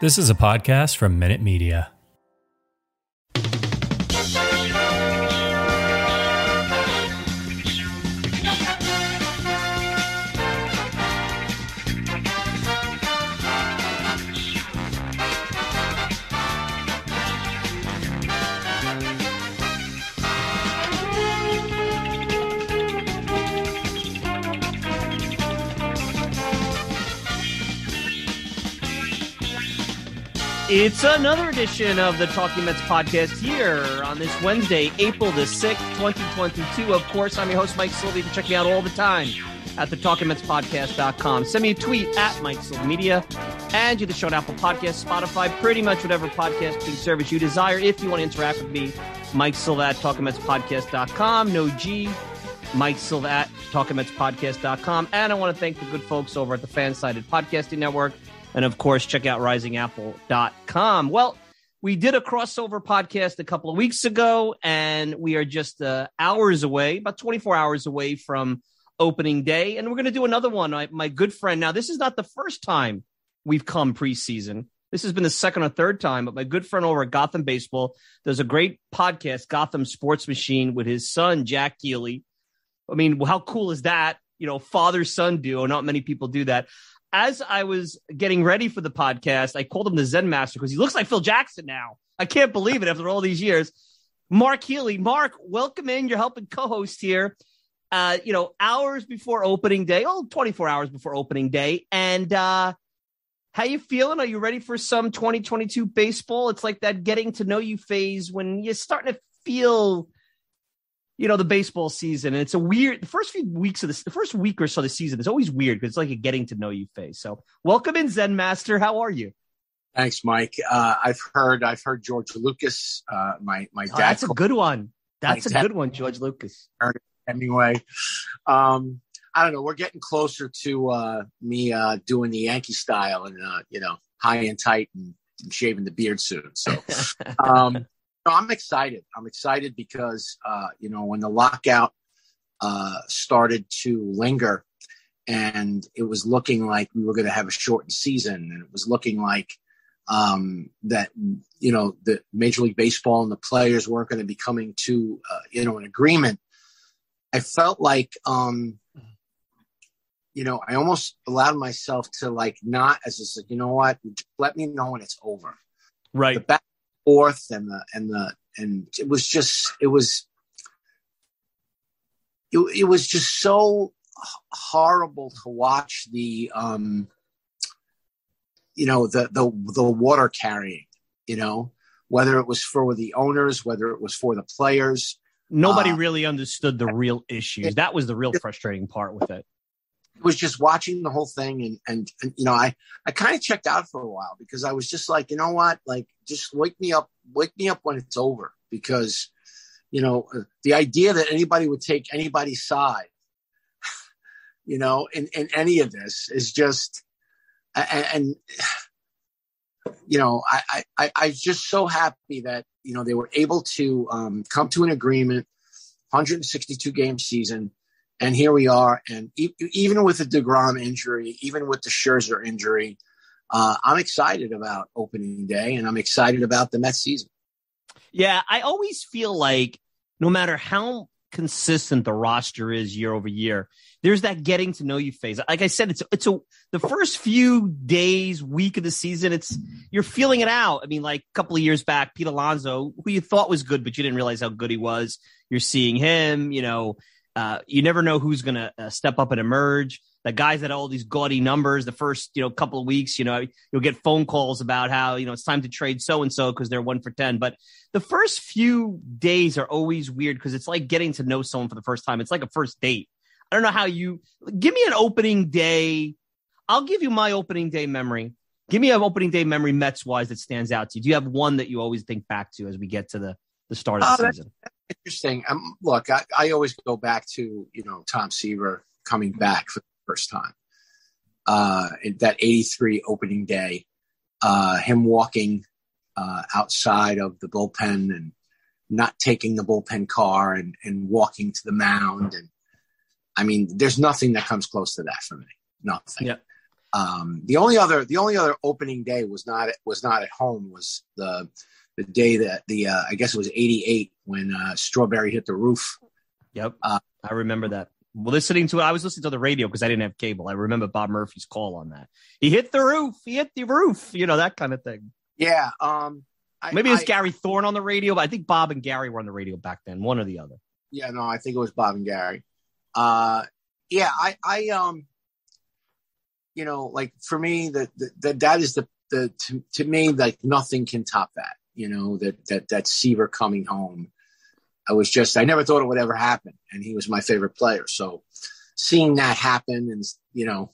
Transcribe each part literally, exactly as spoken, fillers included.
This is a podcast from Minute Media. It's another edition of the Talking Mets podcast here on this Wednesday, April the sixth, twenty twenty-two. Of course, I'm your host, Mike Silva. You can check me out all the time at the talking mets podcast dot com. Send me a tweet at Mike Silva Media, and you can show on Apple Podcasts, Spotify, pretty much whatever podcasting service you desire. If you want to interact with me, Mike Silva at talking mets podcast dot com. No G. Mike Silva at talking mets podcast dot com. And I want to thank the good folks over at the Fansided Podcasting Network. And, of course, check out rising apple dot com. Well, we did a crossover podcast a couple of weeks ago, and we are just uh, hours away, about twenty-four hours away from opening day. And we're going to do another one. I, my good friend, now, this is not the first time we've come preseason. This has been the second or third time, but my good friend over at Gotham Baseball does a great podcast, Gotham Sports Machine, with his son, Jack Keeley. I mean, how cool is that? You know, father-son duo. Not many people do that. As I was getting ready for the podcast, I called him the Zen Master because he looks like Phil Jackson now. I can't believe it after all these years. Mark Healy. Mark, welcome in. You're helping co-host here, uh, you know, hours before opening day. Oh, twenty-four hours before opening day. And uh, how you feeling? Are you ready for some twenty twenty-two baseball? It's like that getting to know you phase when you're starting to feel, you know, the baseball season. And it's a weird, the first few weeks of this, the first week or so of the season is always weird because it's like a getting to know you phase. So welcome in, Zen Master. How are you? Thanks, Mike. Uh, I've heard, I've heard George Lucas, uh, my, my dad. Oh, that's a good one. That's a dad, good one, George Lucas. Anyway, um, I don't know. We're getting closer to uh, me uh, doing the Yankee style and, uh, you know, high and tight and, and shaving the beard soon. So, um, No, I'm excited. I'm excited because, uh, you know, when the lockout uh, started to linger and it was looking like we were going to have a shortened season and it was looking like um, that, you know, the Major League Baseball and the players weren't going to be coming to, uh, you know, an agreement, I felt like, um, you know, I almost allowed myself to like not as I said, you know what, just let me know when it's over. Right. The back forth and the and the and it was just it was it, it was just so horrible to watch the um you know the the the water carrying, you know, whether it was for the owners, whether it was for the players. Nobody uh, really understood the real issues. That was the real frustrating part with it. It was just watching the whole thing and, and, and you know, I, I kind of checked out for a while because I was just like, you know what, like, just wake me up, wake me up when it's over because, you know, the idea that anybody would take anybody's side, you know, in, in any of this is just, and, and you know, I, I, I was just so happy that, you know, they were able to um, come to an agreement, one hundred sixty-two game season. And here we are. And e- even with the DeGrom injury, even with the Scherzer injury, uh, I'm excited about opening day and I'm excited about the Mets season. Yeah, I always feel like no matter how consistent the roster is year over year, there's that getting to know you phase. Like I said, it's it's a the first few days, week of the season, it's you're feeling it out. I mean, like a couple of years back, Pete Alonso, who you thought was good, but you didn't realize how good he was. You're seeing him, you know. Uh, you never know who's going to uh, step up and emerge. The guys that have all these gaudy numbers, the first, you know, couple of weeks, you know, you'll get phone calls about how, you know, it's time to trade so-and-so because they're one for ten. But the first few days are always weird because it's like getting to know someone for the first time. It's like a first date. I don't know how you give me an opening day. I'll give you my opening day memory. Give me an opening day memory Mets wise that stands out to you. Do you have one that you always think back to as we get to the, the start of the oh, season? Interesting. Um, look, I, I always go back to, you know, Tom Seaver coming back for the first time. Uh, that eighty-three opening day, uh, him walking uh, outside of the bullpen and not taking the bullpen car and, and walking to the mound. And I mean, there's nothing that comes close to that for me. Nothing. Yeah. Um, the only other the only other opening day was not was not at home. Was the the day that the uh, I guess it was eighty-eight when uh, Strawberry hit the roof. Yep, uh, I remember that. Well, listening to it, I was listening to the radio because I didn't have cable. I remember Bob Murphy's call on that. He hit the roof. He hit the roof. You know, that kind of thing. Yeah. Um, I, Maybe it was I, Gary Thorne on the radio, but I think Bob and Gary were on the radio back then, one or the other. Yeah, no, I think it was Bob and Gary. Uh, yeah, I, I, um, you know, like for me, that that that is the the to, to me, like nothing can top that. You know, that that that Seaver coming home. I was just, I never thought it would ever happen, and he was my favorite player. So seeing that happen, and you know,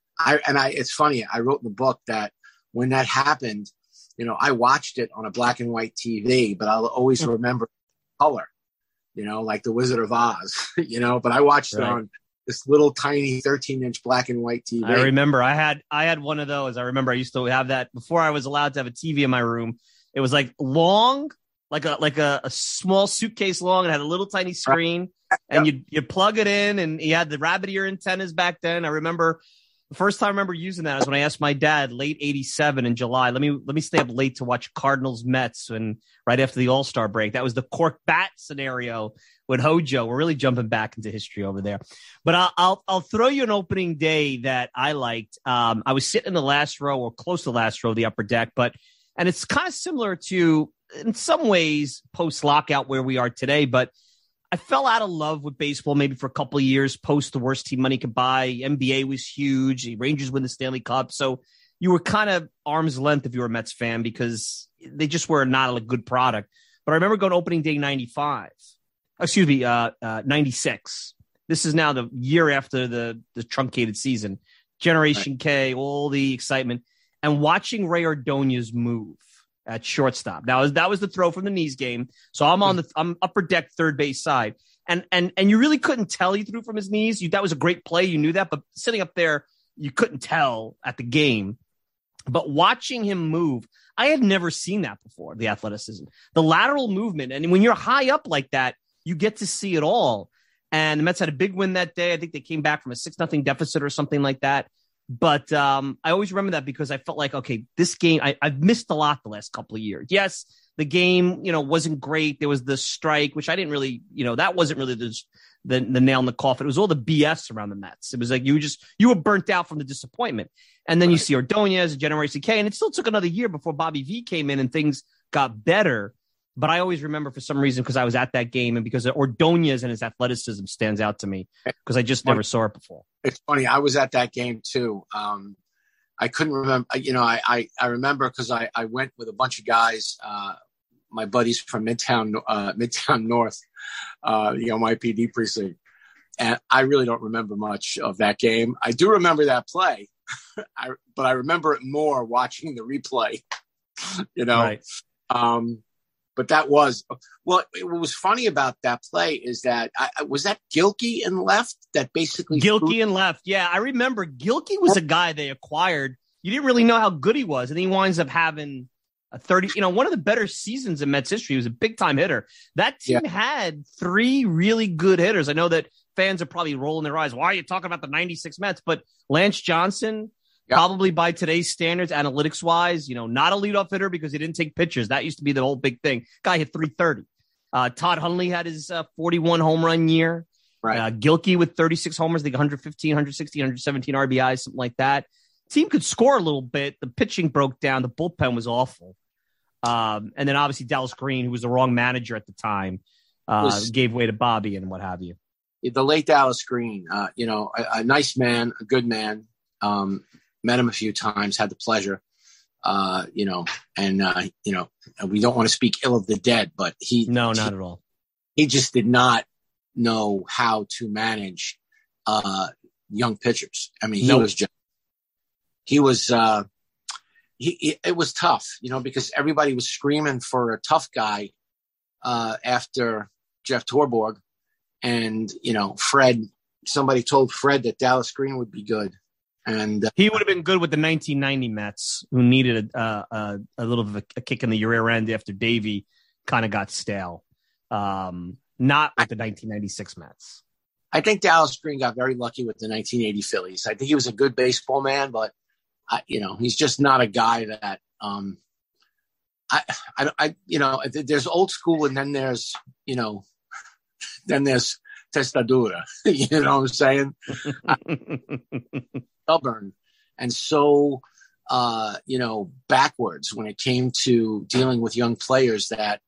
I and I, it's funny. I wrote in the book that when that happened, you know, I watched it on a black and white T V, but I'll always remember color. You know, like the Wizard of Oz. You know, but I watched right. it on this little tiny thirteen inch black and white T V. I remember I had I had one of those. I remember I used to have that before I was allowed to have a T V in my room. It was like long. Like a like a, a small suitcase long, and had a little tiny screen, and yep. you you plug it in, and you had the rabbit ear antennas back then. I remember the first time I remember using that was when I asked my dad, late eighty-seven in July, let me let me stay up late to watch Cardinals Mets, and right after the All-Star break. That was the cork bat scenario with Hojo. We're really jumping back into history over there. But I'll I'll, I'll throw you an opening day that I liked. Um, I was sitting in the last row or close to the last row of the upper deck, but and it's kind of similar to, in some ways, post-lockout where we are today, but I fell out of love with baseball maybe for a couple of years post the worst team money could buy. N B A was huge. The Rangers win the Stanley Cup. So you were kind of arm's length if you were a Mets fan because they just were not a good product. But I remember going to opening day ninety-five. Excuse me, uh, uh, ninety-six. This is now the year after the, the truncated season. Generation right. K, all the excitement. And watching Ray Ordonez move at shortstop. Now that was the throw from the knees game. So I'm on the I'm upper deck third base side, and and and you really couldn't tell he threw from his knees. You, that was a great play. You knew that, but sitting up there, you couldn't tell at the game. But watching him move, I had never seen that before. The athleticism, the lateral movement, and when you're high up like that, you get to see it all. And the Mets had a big win that day. I think they came back from a six nothing deficit or something like that. But um, I always remember that because I felt like, okay, this game, I, I've missed a lot the last couple of years. Yes, the game, you know, wasn't great. There was the strike, which I didn't really, you know, that wasn't really the, the, the nail in the coffin. It was all the B S around the Mets. It was like you were just, you were burnt out from the disappointment. And then right. you see Ordonez and Generation K, and it still took another year before Bobby V came in and things got better. But I always remember for some reason because I was at that game and because Ordonez and his athleticism stands out to me because I just never saw it before. It's funny. I was at that game too. Um, I couldn't remember, you know, I, I, I remember because I, I went with a bunch of guys, uh, my buddies from Midtown, uh, Midtown North, uh, the N Y P D precinct. And I really don't remember much of that game. I do remember that play, I, but I remember it more watching the replay, you know. Right. Um, But that was, well, what was funny about that play is that, I, was that Gilkey in left that basically. Gilkey in left. Yeah, I remember Gilkey was a guy they acquired. You didn't really know how good he was. And he winds up having a thirty, you know, one of the better seasons in Mets history. He was a big time hitter. That team yeah. had three really good hitters. I know that fans are probably rolling their eyes. Why are you talking about the ninety-six Mets? But Lance Johnson, Yep. probably by today's standards, analytics wise, you know, not a leadoff hitter because he didn't take pitches. That used to be the whole big thing. Guy hit three thirty. Uh, Todd Hundley had his uh, forty-one home run year. Right. Uh, Gilkey with thirty-six homers, I think one fifteen, one sixteen, one seventeen R B Is, something like that. Team could score a little bit. The pitching broke down. The bullpen was awful. Um, and then obviously Dallas Green, who was the wrong manager at the time, uh, was, gave way to Bobby and what have you. The late Dallas Green, uh, you know, a, a nice man, a good man. Um, Met him a few times, had the pleasure, uh, you know, and, uh, you know, we don't want to speak ill of the dead, but he. No, not he, at all. He just did not know how to manage uh, young pitchers. I mean, he nope. was just, he was, uh, he, he, it was tough, you know, because everybody was screaming for a tough guy uh, after Jeff Torborg. And, you know, Fred, somebody told Fred that Dallas Green would be good. And uh, he would have been good with the nineteen ninety Mets, who needed a, uh, a, a little bit of a, a kick in the rear end after Davey kind of got stale. Um, not with the nineteen ninety-six Mets. I think Dallas Green got very lucky with the nineteen eighty Phillies. I think he was a good baseball man, but I, you know, he's just not a guy that, um, I, I, I, you know, there's old school and then there's, you know, then there's testadura, you know what I'm saying? Stubborn and so, uh, you know, backwards when it came to dealing with young players that,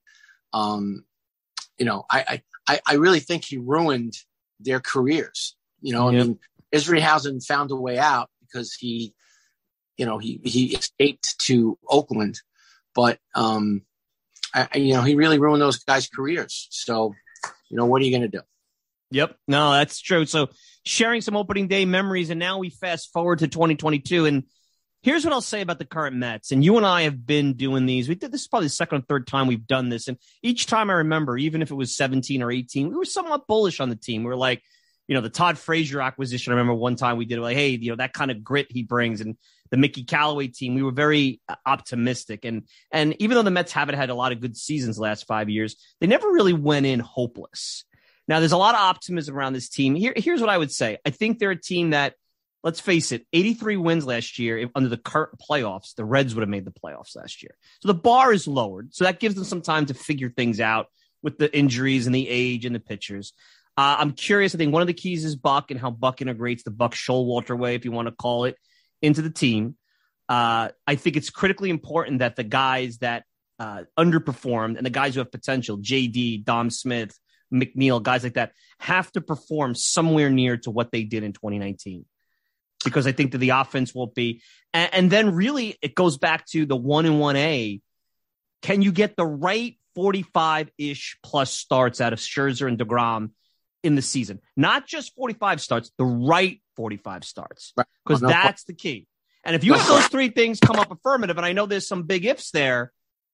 um, you know, I, I, I really think he ruined their careers. You know, yep. I mean, Isringhausen found a way out because he, you know, he, he escaped to Oakland, but, um, I, you know, he really ruined those guys' careers. So, you know, what are you going to do? Yep. No, that's true. So sharing some opening day memories, and now we fast forward to twenty twenty-two. And here's what I'll say about the current Mets. And you and I have been doing these. We did this is probably the second or third time we've done this. And each time I remember, even if it was seventeen or eighteen, we were somewhat bullish on the team. We were like, you know, the Todd Frazier acquisition. I remember one time we did it like, hey, you know, that kind of grit he brings, and the Mickey Callaway team, we were very optimistic. And, and even though the Mets haven't had a lot of good seasons the last five years, they never really went in hopeless. Now, there's a lot of optimism around this team. Here, here's what I would say. I think they're a team that, let's face it, eighty-three wins last year. If, under the current playoffs, the Reds would have made the playoffs last year. So the bar is lowered. So that gives them some time to figure things out with the injuries and the age and the pitchers. Uh, I'm curious. I think one of the keys is Buck and how Buck integrates the Buck Showalter way, if you want to call it, into the team. Uh, I think it's critically important that the guys that uh, underperformed and the guys who have potential, J D, Dom Smith, McNeil, guys like that, have to perform somewhere near to what they did in twenty nineteen. Because I think that the offense won't be. And, and then really it goes back to the one and one A. Can you get the right forty-five-ish plus starts out of Scherzer and DeGrom in the season? Not just forty-five starts, the right forty-five starts. Because right. that's the key. And if you have those three things come up affirmative, and I know there's some big ifs there,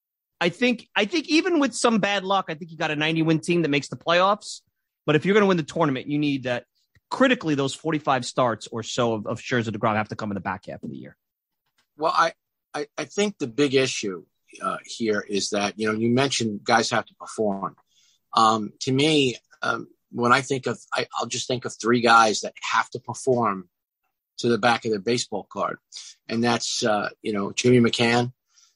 I think I think even with some bad luck, I think you got a ninety-win team that makes the playoffs. But if you're going to win the tournament, you need that. Critically, those forty-five starts or so of, of Scherzer DeGrom have to come in the back half of the year. Well, I, I, I think the big issue uh, here is that, you know, you mentioned guys have to perform. Um, to me, um, when I think of, I, I'll just think of three guys that have to perform to the back of their baseball card. And that's, uh, you know, Jimmy McCann,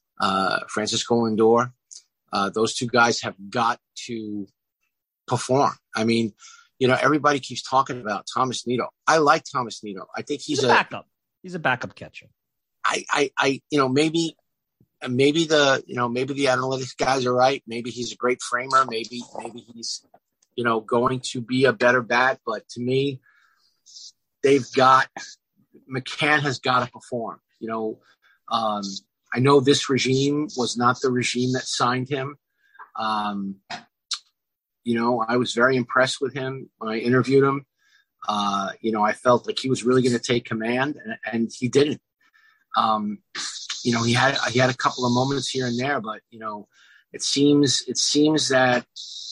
uh, Francisco Lindor. Uh, those two guys have got to perform. I mean, you know, everybody keeps talking about Thomas Nido. I like Thomas Nido. I think he's, he's a, a backup. He's a backup catcher. I, I, I, you know, maybe, maybe the, you know, maybe the analytics guys are right. Maybe he's a great framer. Maybe, maybe he's, you know, going to be a better bat. But to me, they've got, McCann has got to perform. You know, um, I know this regime was not the regime that signed him. Um, You know, I was very impressed with him when I interviewed him. Uh, you know, I felt like he was really going to take command, and, and he didn't. Um, you know, he had he had a couple of moments here and there, but you know, it seems it seems that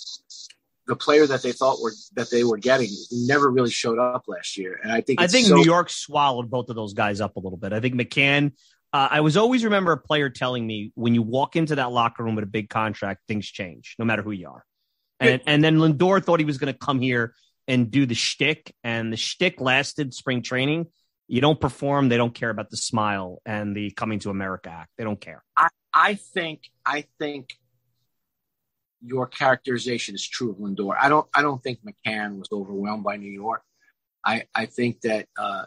the player that they thought were that they were getting never really showed up last year. And I think I it's think so- New York swallowed both of those guys up a little bit. I think McCann. Uh, I was always remember a player telling me when you walk into that locker room with a big contract, things change, no matter who you are. And and then Lindor thought he was going to come here and do the shtick, and the shtick lasted spring training. You don't perform, they don't care about the smile and the Coming to America act. They don't care. I, I think I think your characterization is true of Lindor. I don't I don't think McCann was overwhelmed by New York. I I think that uh,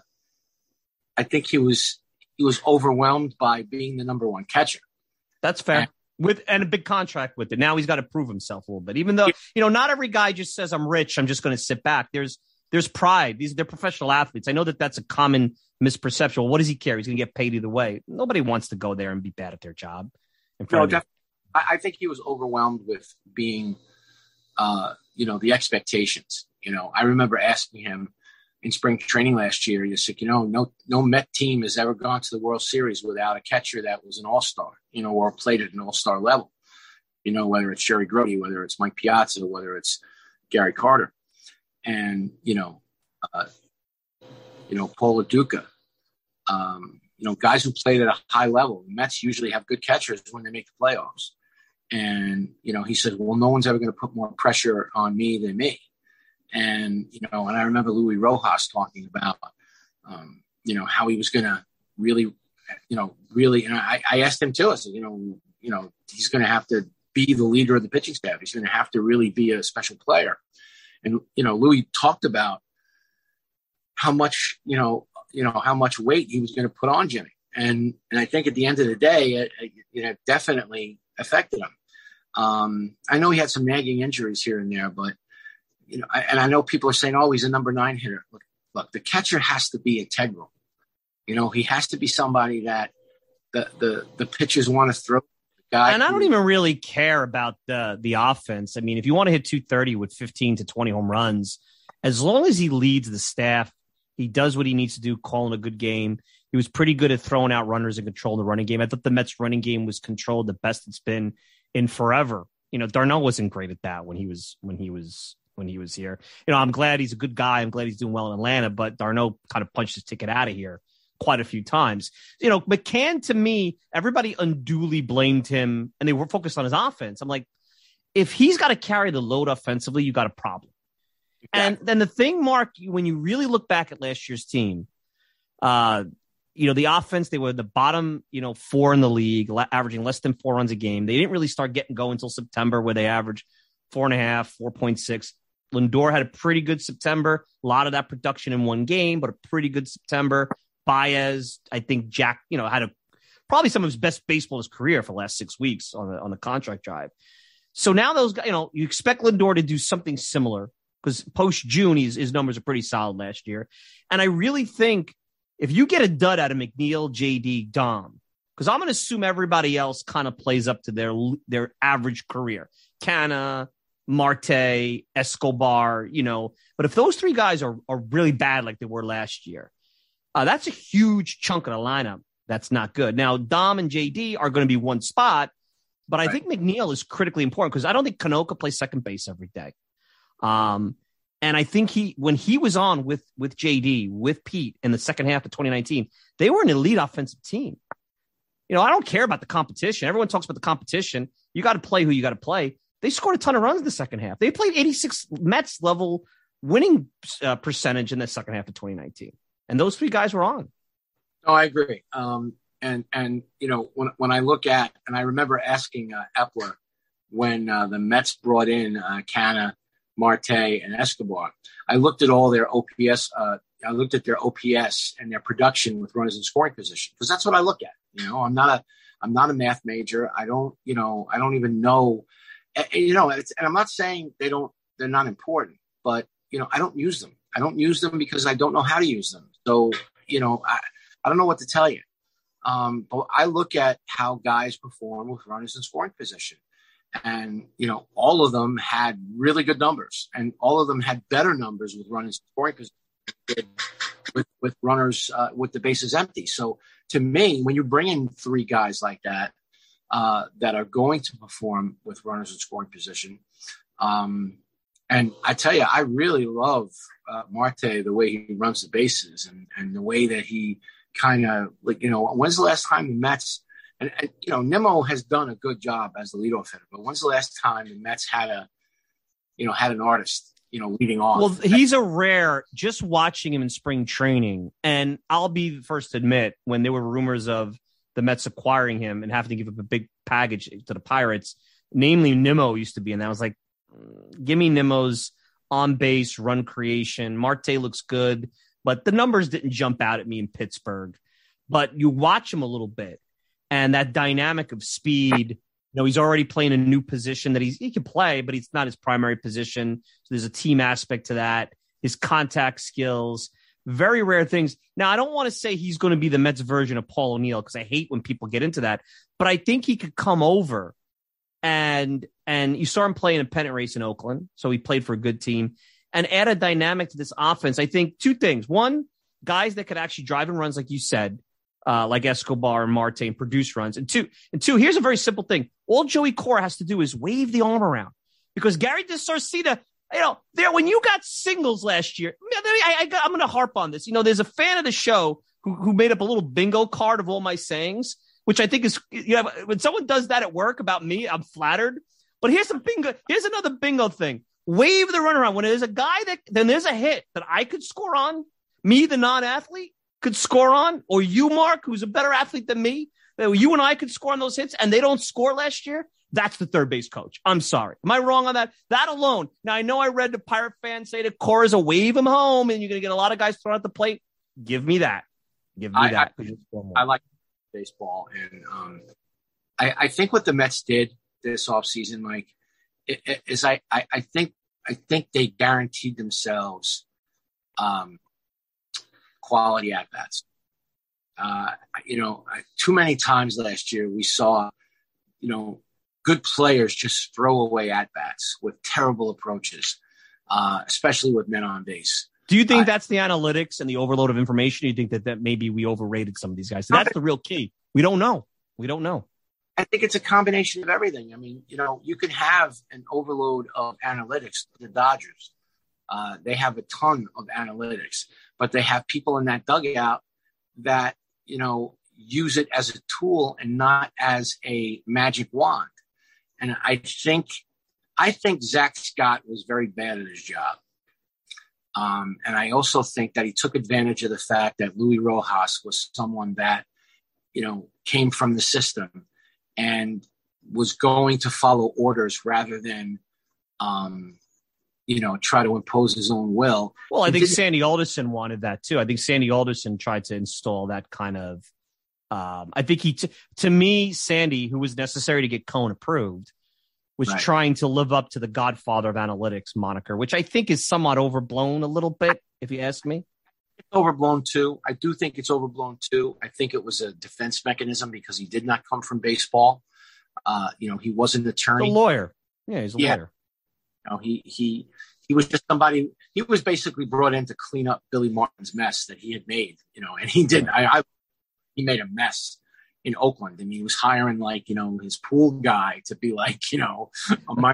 I think he was he was overwhelmed by being the number one catcher. That's fair. And, With and a big contract with it. Now he's got to prove himself a little bit. Even though, you know, not every guy just says, I'm rich, I'm just going to sit back. There's there's pride. These They're professional athletes. I know that that's a common misperception. Well, what does he care? He's going to get paid either way. Nobody wants to go there and be bad at their job. In front no, of I, I think he was overwhelmed with being, uh, you know, the expectations. You know, I remember asking him in spring training last year, he said, you know, no no Met team has ever gone to the World Series without a catcher that was an all-star, you know, or played at an all-star level. You know, whether it's Jerry Grody, whether it's Mike Piazza, whether it's Gary Carter. And, you know, uh, you know, Paul Lo Duca, um, you know, guys who played at a high level. The Mets usually have good catchers when they make the playoffs. And, you know, he said, well, no one's ever going to put more pressure on me than me. And, you know, and I remember Louis Rojas talking about, um, you know, how he was going to really, you know, really, and I, I asked him too, I said, you know, you know, he's going to have to be the leader of the pitching staff. He's going to have to really be a special player. And, you know, Louis talked about how much, you know, you know, how much weight he was going to put on Jimmy. And, and I think at the end of the day, it, it, it definitely affected him. Um, I know he had some nagging injuries here and there, but, you know, I, and I know people are saying, oh, he's a number nine hitter. Look, look, the catcher has to be integral. You know, he has to be somebody that the, the, the pitchers want to throw. Guy and I don't even really care about the, the offense. I mean, if you want to hit two thirty with fifteen to twenty home runs, as long as he leads the staff, he does what he needs to do, calling a good game. He was pretty good at throwing out runners and controlling the running game. I thought the Mets running game was controlled the best it's been in forever. You know, Darno wasn't great at that when he was when he was when he was here. You know, I'm glad he's a good guy. I'm glad he's doing well in Atlanta, but Darno kind of punched his ticket out of here quite a few times. You know, McCann, to me, everybody unduly blamed him and they were focused on his offense. I'm like, if he's got to carry the load offensively, you got a problem. Exactly. And then the thing, Mark, when you really look back at last year's team, uh, you know, the offense, they were the bottom, you know, four in the league, la- averaging less than four runs a game. They didn't really start getting going until September, where they averaged four and a half, four point six. Lindor had a pretty good September. A lot of that production in one game, but a pretty good September. Baez, I think Jack, you know, had a probably some of his best baseball in his career for the last six weeks on the on the contract drive. So now those guys, you know, you expect Lindor to do something similar because post June, his, his numbers are pretty solid last year. And I really think if you get a dud out of McNeil, J D, Dom, because I'm going to assume everybody else kind of plays up to their their average career, Canna, Marte, Escobar, you know, but if those three guys are are really bad like they were last year, Uh, that's a huge chunk of the lineup. That's not good. Now, Dom and J D are going to be one spot, but I right. think McNeil is critically important because I don't think Canoka plays second base every day. Um, and I think he, when he was on with, with J D, with Pete in the second half of twenty nineteen, they were an elite offensive team. You know, I don't care about the competition. Everyone talks about the competition. You got to play who you got to play. They scored a ton of runs in the second half. They played eighty-six Mets level winning uh, percentage in the second half of twenty nineteen. And those three guys were on. No, I agree. Um, and, and, you know, when, when I look at, and I remember asking uh, Epler when uh, the Mets brought in uh, Canna, Marte, and Escobar, I looked at all their O P S. Uh, I looked at their O P S and their production with runners in scoring position, because that's what I look at. You know, I'm not a, I'm not a math major. I don't, you know, I don't even know, you know, it's, and I'm not saying they don't, they're not important, but, you know, I don't use them. I don't use them because I don't know how to use them. So, you know, I, I don't know what to tell you. Um, but I look at how guys perform with runners in scoring position. And, you know, all of them had really good numbers. And all of them had better numbers with runners in scoring position with, with runners uh, with the bases empty. So to me, when you bring in three guys like that, uh, that are going to perform with runners in scoring position, um, and I tell you, I really love uh, Marte, the way he runs the bases and, and the way that he kind of, like, you know, when's the last time the Mets, and, and, you know, Nimmo has done a good job as the leadoff hitter, but when's the last time the Mets had a, you know, had an artist, you know, leading off? Well, he's a rare, just watching him in spring training. And I'll be the first to admit, when there were rumors of the Mets acquiring him and having to give up a big package to the Pirates, namely Nimmo used to be, and I was like, give me Nimmo's on base run creation. Marte looks good, but the numbers didn't jump out at me in Pittsburgh. But you watch him a little bit, and that dynamic of speed. You know, he's already playing a new position that he's, he can play, but it's not his primary position. So there's a team aspect to that. His contact skills, very rare things. Now, I don't want to say he's going to be the Mets version of Paul O'Neill, because I hate when people get into that. But I think he could come over. And and you saw him play in a pennant race in Oakland, so he played for a good team, and add a dynamic to this offense. I think two things. One, guys that could actually drive in runs, like you said, uh, like Escobar and Marte, and produce runs. And two, and two, here's a very simple thing. All Joey Cora has to do is wave the arm around, because Gary DeSarcita, you know, there when you got singles last year, I, I, I'm going to harp on this. You know, there's a fan of the show who who made up a little bingo card of all my sayings, which I think is, you know, when someone does that at work about me, I'm flattered. But here's some bingo. Here's another bingo thing. wave the runner on. When there's a guy that, then there's a hit that I could score on, me, the non-athlete, could score on, or you, Mark, who's a better athlete than me, that you and I could score on those hits, and they don't score last year, that's the third base coach. I'm sorry. Am I wrong on that? That alone. Now, I know I read the Pirate fans say that Cora's a wave him home, and you're going to get a lot of guys thrown at the plate. Give me that. Give me I, that. I, I like baseball, and um, I, I think what the Mets did this offseason, Mike, is I, I, I think I think they guaranteed themselves um, quality at bats. Uh, you know, too many times last year we saw, you know, good players just throw away at bats with terrible approaches, uh, especially with men on base. Do you think uh, that's the analytics and the overload of information? You think that, that maybe we overrated some of these guys? So that's the real key. We don't know. We don't know. I think it's a combination of everything. I mean, you know, you can have an overload of analytics. The Dodgers, uh, they have a ton of analytics, but they have people in that dugout that, you know, use it as a tool and not as a magic wand. And I think, I think Zach Scott was very bad at his job. Um, and I also think that he took advantage of the fact that Luis Rojas was someone that, you know, came from the system and was going to follow orders rather than, um, you know, try to impose his own will. Well, I think Sandy Alderson wanted that too. I think Sandy Alderson tried to install that kind of, um, I think he, t- to me, Sandy, who was necessary to get Cohen approved, was right. trying to live up to the Godfather of Analytics moniker, which I think is somewhat overblown a little bit, if you ask me. It's overblown too. I do think it's overblown too. I think it was a defense mechanism because he did not come from baseball. Uh, you know, he was an attorney. A lawyer. Yeah, he's a yeah. lawyer. You know, he he he was just somebody. He was basically brought in to clean up Billy Martin's mess that he had made. You know, and he did. I, I he made a mess in Oakland. I mean, he was hiring like you know his pool guy to be like you know. A my-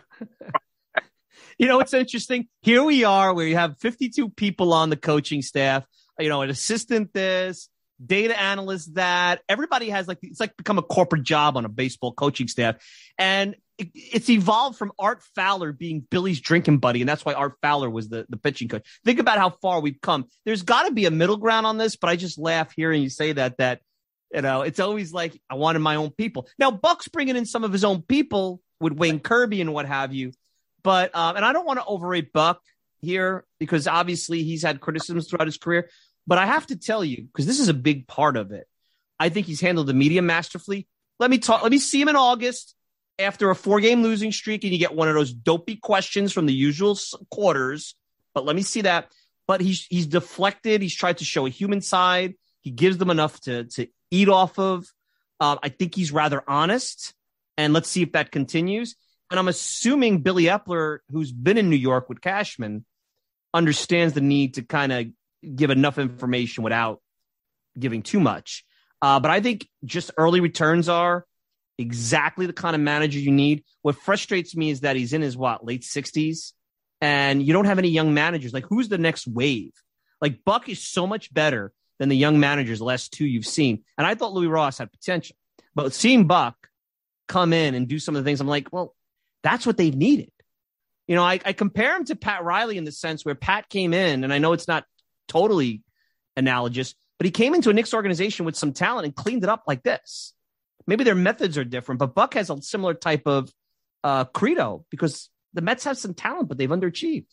You know, it's interesting. Here we are where you have fifty-two people on the coaching staff, you know, an assistant this, data analyst that. Everybody has like, it's like become a corporate job on a baseball coaching staff. And it, it's evolved from Art Fowler being Billy's drinking buddy. And that's why Art Fowler was the, the pitching coach. Think about how far we've come. There's got to be a middle ground on this, but I just laugh hearing you say that, that, you know, it's always like, I wanted my own people. Now, Buck's bringing in some of his own people with Wayne Kirby and what have you. But, um, and I don't want to overrate Buck here because obviously he's had criticisms throughout his career. But I have to tell you, because this is a big part of it, I think he's handled the media masterfully. Let me talk. Let me see him in August after a four-game losing streak, and you get one of those dopey questions from the usual quarters. But let me see that. But he's he's deflected. He's tried to show a human side. He gives them enough to to eat off of. Uh, I think he's rather honest, and let's see if that continues. And I'm assuming Billy Epler, who's been in New York with Cashman, understands the need to kind of give enough information without giving too much. Uh, but I think just early returns are exactly the kind of manager you need. What frustrates me is that he's in his, what, late sixties, and you don't have any young managers. Like, who's the next wave? Like, Buck is so much better than the young managers, the last two you've seen. And I thought Louis Ross had potential. But seeing Buck come in and do some of the things, I'm like, well, that's what they've needed. You know, I, I compare him to Pat Riley in the sense where Pat came in, and I know it's not totally analogous, but he came into a Knicks organization with some talent and cleaned it up like this. Maybe their methods are different, but Buck has a similar type of uh, credo because the Mets have some talent, but they've underachieved.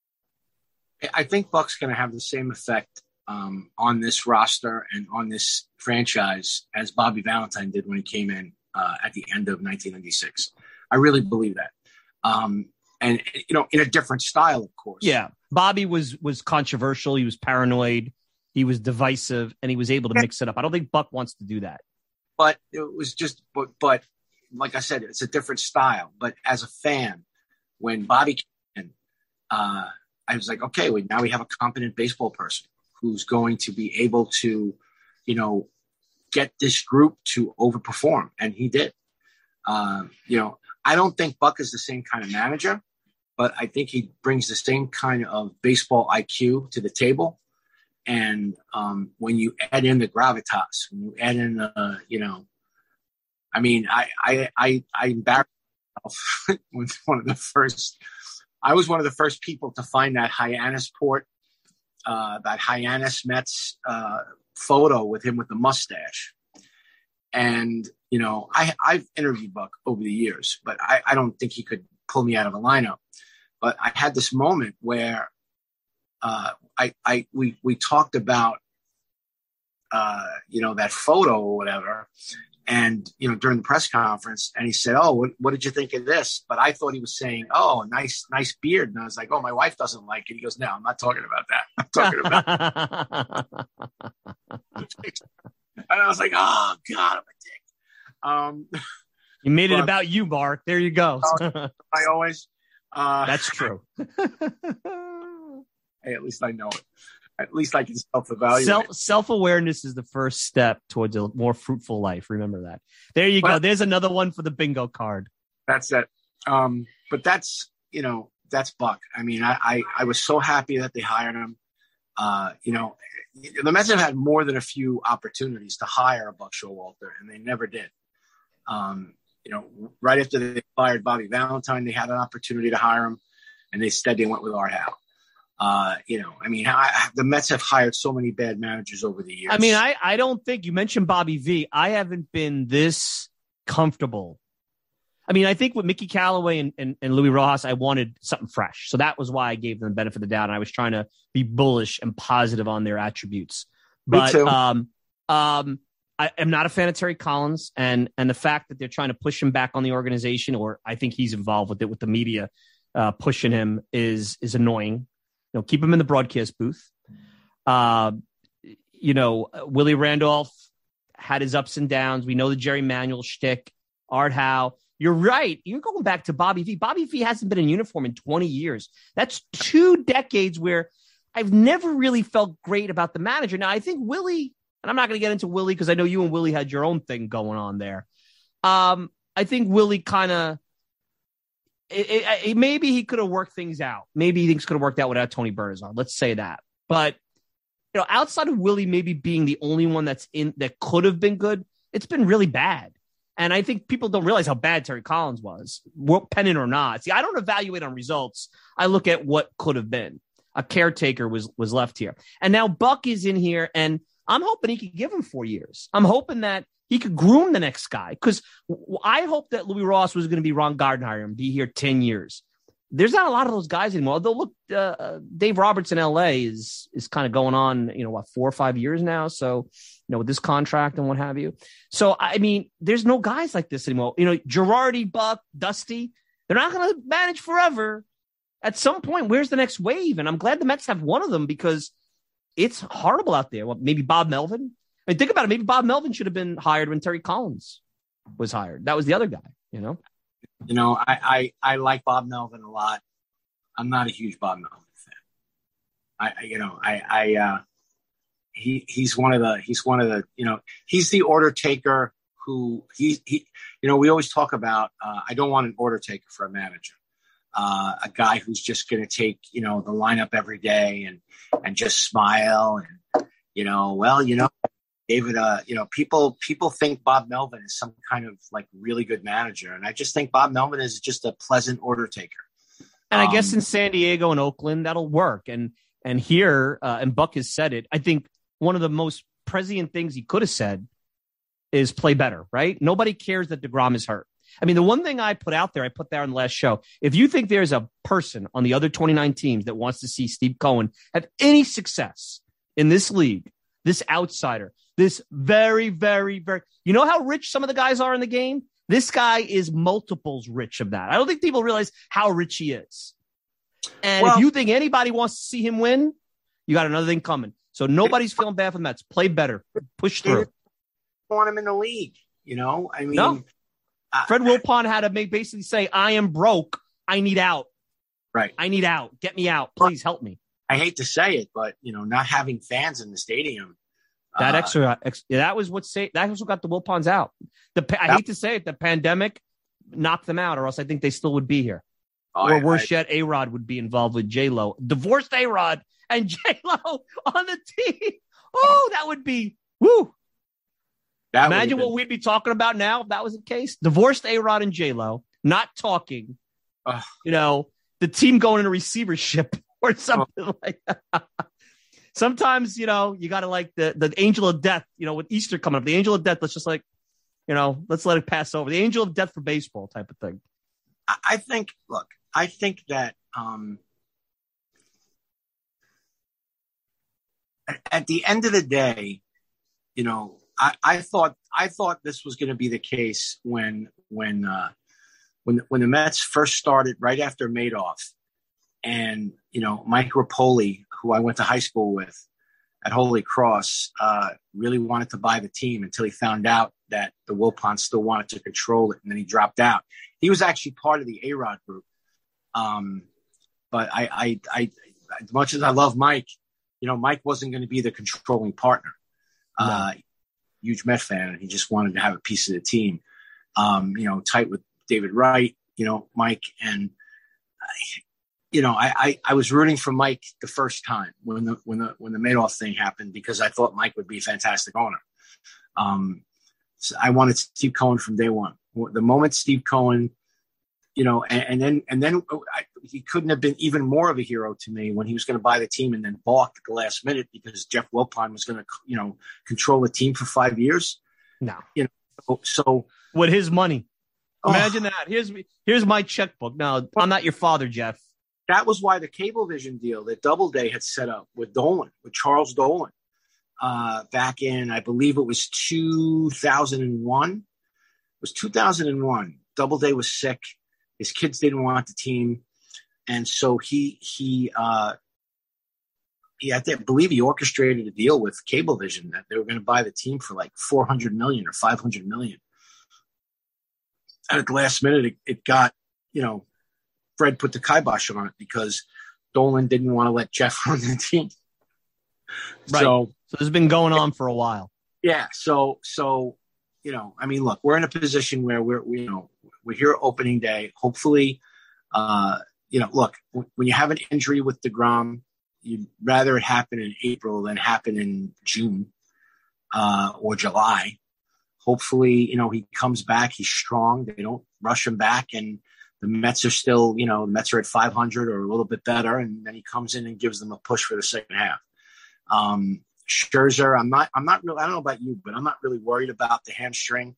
I think Buck's going to have the same effect um, on this roster and on this franchise as Bobby Valentine did when he came in uh, at the end of nineteen ninety-six. I really believe that. Um, and, you know, in a different style, of course. Yeah. Bobby was was controversial. He was paranoid. He was divisive, and he was able to mix it up. I don't think Buck wants to do that. But it was just, but, but like I said, it's a different style. But as a fan, when Bobby came in, uh, I was like, okay, well, now we have a competent baseball person who's going to be able to, you know, get this group to overperform. And he did. Uh, you know, I don't think Buck is the same kind of manager, but I think he brings the same kind of baseball I Q to the table. And um, when you add in the gravitas, when you add in, uh, you know, I mean, I I I, I embarrassed myself with one of the first I was one of the first people to find that Hyannisport, uh, that Hyannis Mets uh, photo with him with the mustache. And, you know, I, I've interviewed Buck over the years, but I, I don't think he could pull me out of a lineup. But I had this moment where uh, I, I we we talked about, uh, you know, that photo or whatever. And, you know, during the press conference, and he said, oh, what, what did you think of this? But I thought he was saying, oh, nice, nice beard. And I was like, oh, my wife doesn't like it. He goes, no, I'm not talking about that. I'm talking about And I was like, oh, God, I'm a dick. Um, you made it but, about you, Mark. There you go. I always. Uh, That's true. Hey, at least I know it. At least I can self-evaluate. Self, self-awareness is the first step towards a more fruitful life. Remember that. There you well, go. There's another one for the bingo card. That's it. Um, but that's, you know, that's Buck. I mean, I, I, I was so happy that they hired him. Uh, you know, the Mets have had more than a few opportunities to hire a Buck Showalter, and they never did. Um, you know, right after they fired Bobby Valentine, they had an opportunity to hire him, and they instead they went with Art Howe. Uh, you know, I mean, I, the Mets have hired so many bad managers over the years. I mean, I, I don't think you mentioned Bobby V. I haven't been this comfortable. I mean, I think with Mickey Callaway and, and, and Louis Rojas, I wanted something fresh. So that was why I gave them the benefit of the doubt. And I was trying to be bullish and positive on their attributes. But, Me too. um, um, I am not a fan of Terry Collins, and, and the fact that they're trying to push him back on the organization, or I think he's involved with it, with the media, uh, pushing him is, is annoying. You know, keep him in the broadcast booth. Uh, you know, Willie Randolph had his ups and downs. We know the Jerry Manuel shtick, Art Howe. You're right. You're going back to Bobby V. Bobby V hasn't been in uniform in twenty years. That's two decades where I've never really felt great about the manager. Now, I think Willie, and I'm not going to get into Willie because I know you and Willie had your own thing going on there. Um, I think Willie kind of, It, it, it, maybe he could have worked things out. Maybe things could have worked out without Tony Bernazon. Let's say that. But, you know, outside of Willie maybe being the only one that's in that could have been good, it's been really bad. And I think people don't realize how bad Terry Collins was, pennant or not. See, I don't evaluate on results. I look at what could have been. A caretaker was was left here. And now Buck is in here, and I'm hoping he could give him four years. I'm hoping that he could groom the next guy, because I hope that Louis Ross was going to be Ron Gardenhire and be here ten years. There's not a lot of those guys anymore. Although, look, uh, Dave Roberts in L A is is kind of going on, you know, what, four or five years now. So, you know, with this contract and what have you. So, I mean, there's no guys like this anymore. You know, Girardi, Buck, Dusty, they're not going to manage forever. At some point, where's the next wave? And I'm glad the Mets have one of them, because it's horrible out there. Well, maybe Bob Melvin. I mean, think about it. Maybe Bob Melvin should have been hired when Terry Collins was hired. That was the other guy, you know? You know, I, I, I like Bob Melvin a lot. I'm not a huge Bob Melvin fan. I, you know, I, I, uh, he, he's one of the, he's one of the, you know, he's the order taker who he, he, you know, we always talk about, uh, I don't want an order taker for a manager. Uh, a guy who's just going to take, you know, the lineup every day and, and just smile and, you know, well, you know, David, uh, you know, people people think Bob Melvin is some kind of like really good manager, and I just think Bob Melvin is just a pleasant order taker. And um, I guess in San Diego and Oakland that'll work. And and here, uh, and Buck has said it. I think one of the most prescient things he could have said is play better. Right? Nobody cares that DeGrom is hurt. I mean, the one thing I put out there, I put there on the last show. If you think there's a person on the other twenty-nine teams that wants to see Steve Cohen have any success in this league, this outsider. This very, very, very, you know how rich some of the guys are in the game? This guy is multiples rich of that. I don't think people realize how rich he is. And well, if you think anybody wants to see him win, you got another thing coming. So nobody's feeling bad for the Mets. Play better. Push through. Want him in the league, you know? I mean, no. I, Fred Wilpon had to make basically say, I am broke. I need out. Right. I need out. Get me out. Please help me. I hate to say it, but, you know, not having fans in the stadium. That uh, extra, ex, that was what say that was what got the Wilpons out. The I that, hate to say it, the pandemic knocked them out, or else I think they still would be here. Oh, or I, worse I, yet, A-Rod would be involved with J-Lo, divorced A-Rod and J-Lo on the team. Oh, that would be woo. That Imagine what we'd be talking about now if that was the case. Divorced A-Rod and J-Lo, not talking. Uh, you know, the team going into receivership or something oh. like that. Sometimes, you know, you got to like the, the angel of death, you know, with Easter coming up, the angel of death, let's just like, you know, let's let it pass over. The angel of death for baseball type of thing. I think, look, I think that um, at the end of the day, you know, I, I thought I thought this was going to be the case when when uh, when when the Mets first started right after Madoff, and you know Mike Rapoli, who I went to high school with at Holy Cross, uh, really wanted to buy the team until he found out that the Wilpons still wanted to control it, and then he dropped out. He was actually part of the A-Rod group, um, but I, I, I, as much as I love Mike, you know, Mike wasn't going to be the controlling partner. No. Uh, huge Met fan, and he just wanted to have a piece of the team. Um, you know, tight with David Wright, you know, Mike, and I, you know, I, I, I was rooting for Mike the first time when the when the when the Madoff thing happened because I thought Mike would be a fantastic owner. Um, so I wanted Steve Cohen from day one. The moment Steve Cohen, you know, and, and then and then I, he couldn't have been even more of a hero to me when he was going to buy the team and then balked at the last minute because Jeff Wilpon was going to, you know, control the team for five years. No, you know, so, so with his money, imagine oh, that. Here's here's my checkbook. Now, I'm not your father, Jeff. That was why the Cablevision deal that Doubleday had set up with Dolan, with Charles Dolan, uh, back in, I believe it was two thousand one. It was two thousand one. Doubleday was sick. His kids didn't want the team. And so he, he, uh, he, I think, believe he orchestrated a deal with Cablevision that they were going to buy the team for like four hundred million or five hundred million. And at the last minute, it, it got, you know, Fred put the kibosh on it because Dolan didn't want to let Jeff run the team. Right. So, so this has been going on for a while. Yeah. So, so, you know, I mean, look, we're in a position where we're, we, you know, we're here opening day. Hopefully, uh, you know, look, w- when you have an injury with DeGrom, you'd rather it happen in April than happen in June uh, or July. Hopefully, you know, he comes back. He's strong. They don't rush him back. And the Mets are still, you know, the Mets are at five hundred or a little bit better. And then he comes in and gives them a push for the second half. Um, Scherzer, I'm not, I'm not really, I don't know about you, but I'm not really worried about the hamstring.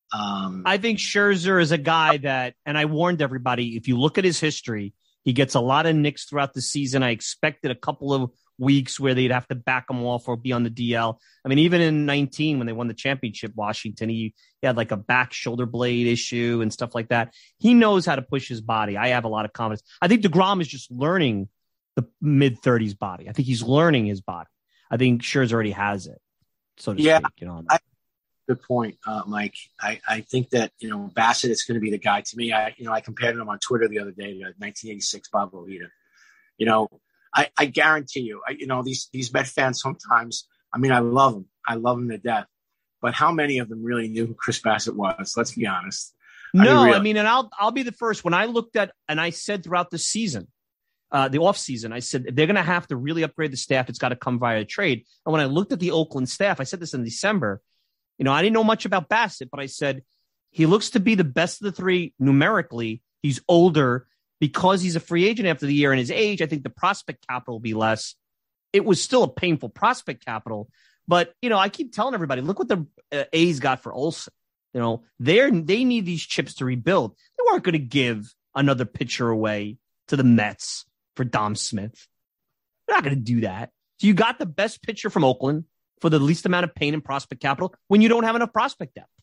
Um, I think Scherzer is a guy that, and I warned everybody, if you look at his history, he gets a lot of nicks throughout the season. I expected a couple of weeks where they'd have to back him off or be on the D L. I mean, even in nineteen, when they won the championship, Washington, he, he had like a back shoulder blade issue and stuff like that. He knows how to push his body. I have a lot of confidence. I think DeGrom is just learning the mid thirties body. I think he's learning his body. I think Scherzer already has it, so to yeah, speak. You know, I, good point, uh, Mike. I, I think that, you know, Bassett is going to be the guy. To me, I, you know, I compared him on Twitter the other day to nineteen eighty-six Bob Ojeda. You know, I, I guarantee you, I, you know, these, these Met fans sometimes, I mean, I love them. I love them to death. But how many of them really knew who Chris Bassett was? Let's be honest. No, I mean, really. I mean, and I'll, I'll be the first. When I looked at, and I said throughout the season, uh, the off season, I said, they're going to have to really upgrade the staff. It's got to come via trade. And when I looked at the Oakland staff, I said this in December, you know, I didn't know much about Bassett, but I said, he looks to be the best of the three numerically. He's older. Because he's a free agent after the year and his age, I think the prospect capital will be less. It was still a painful prospect capital. But, you know, I keep telling everybody, look what the uh, A's got for Olsen. You know, they're, they need these chips to rebuild. They weren't going to give another pitcher away to the Mets for Dom Smith. They're not going to do that. So you got the best pitcher from Oakland for the least amount of pain and prospect capital when you don't have enough prospect depth.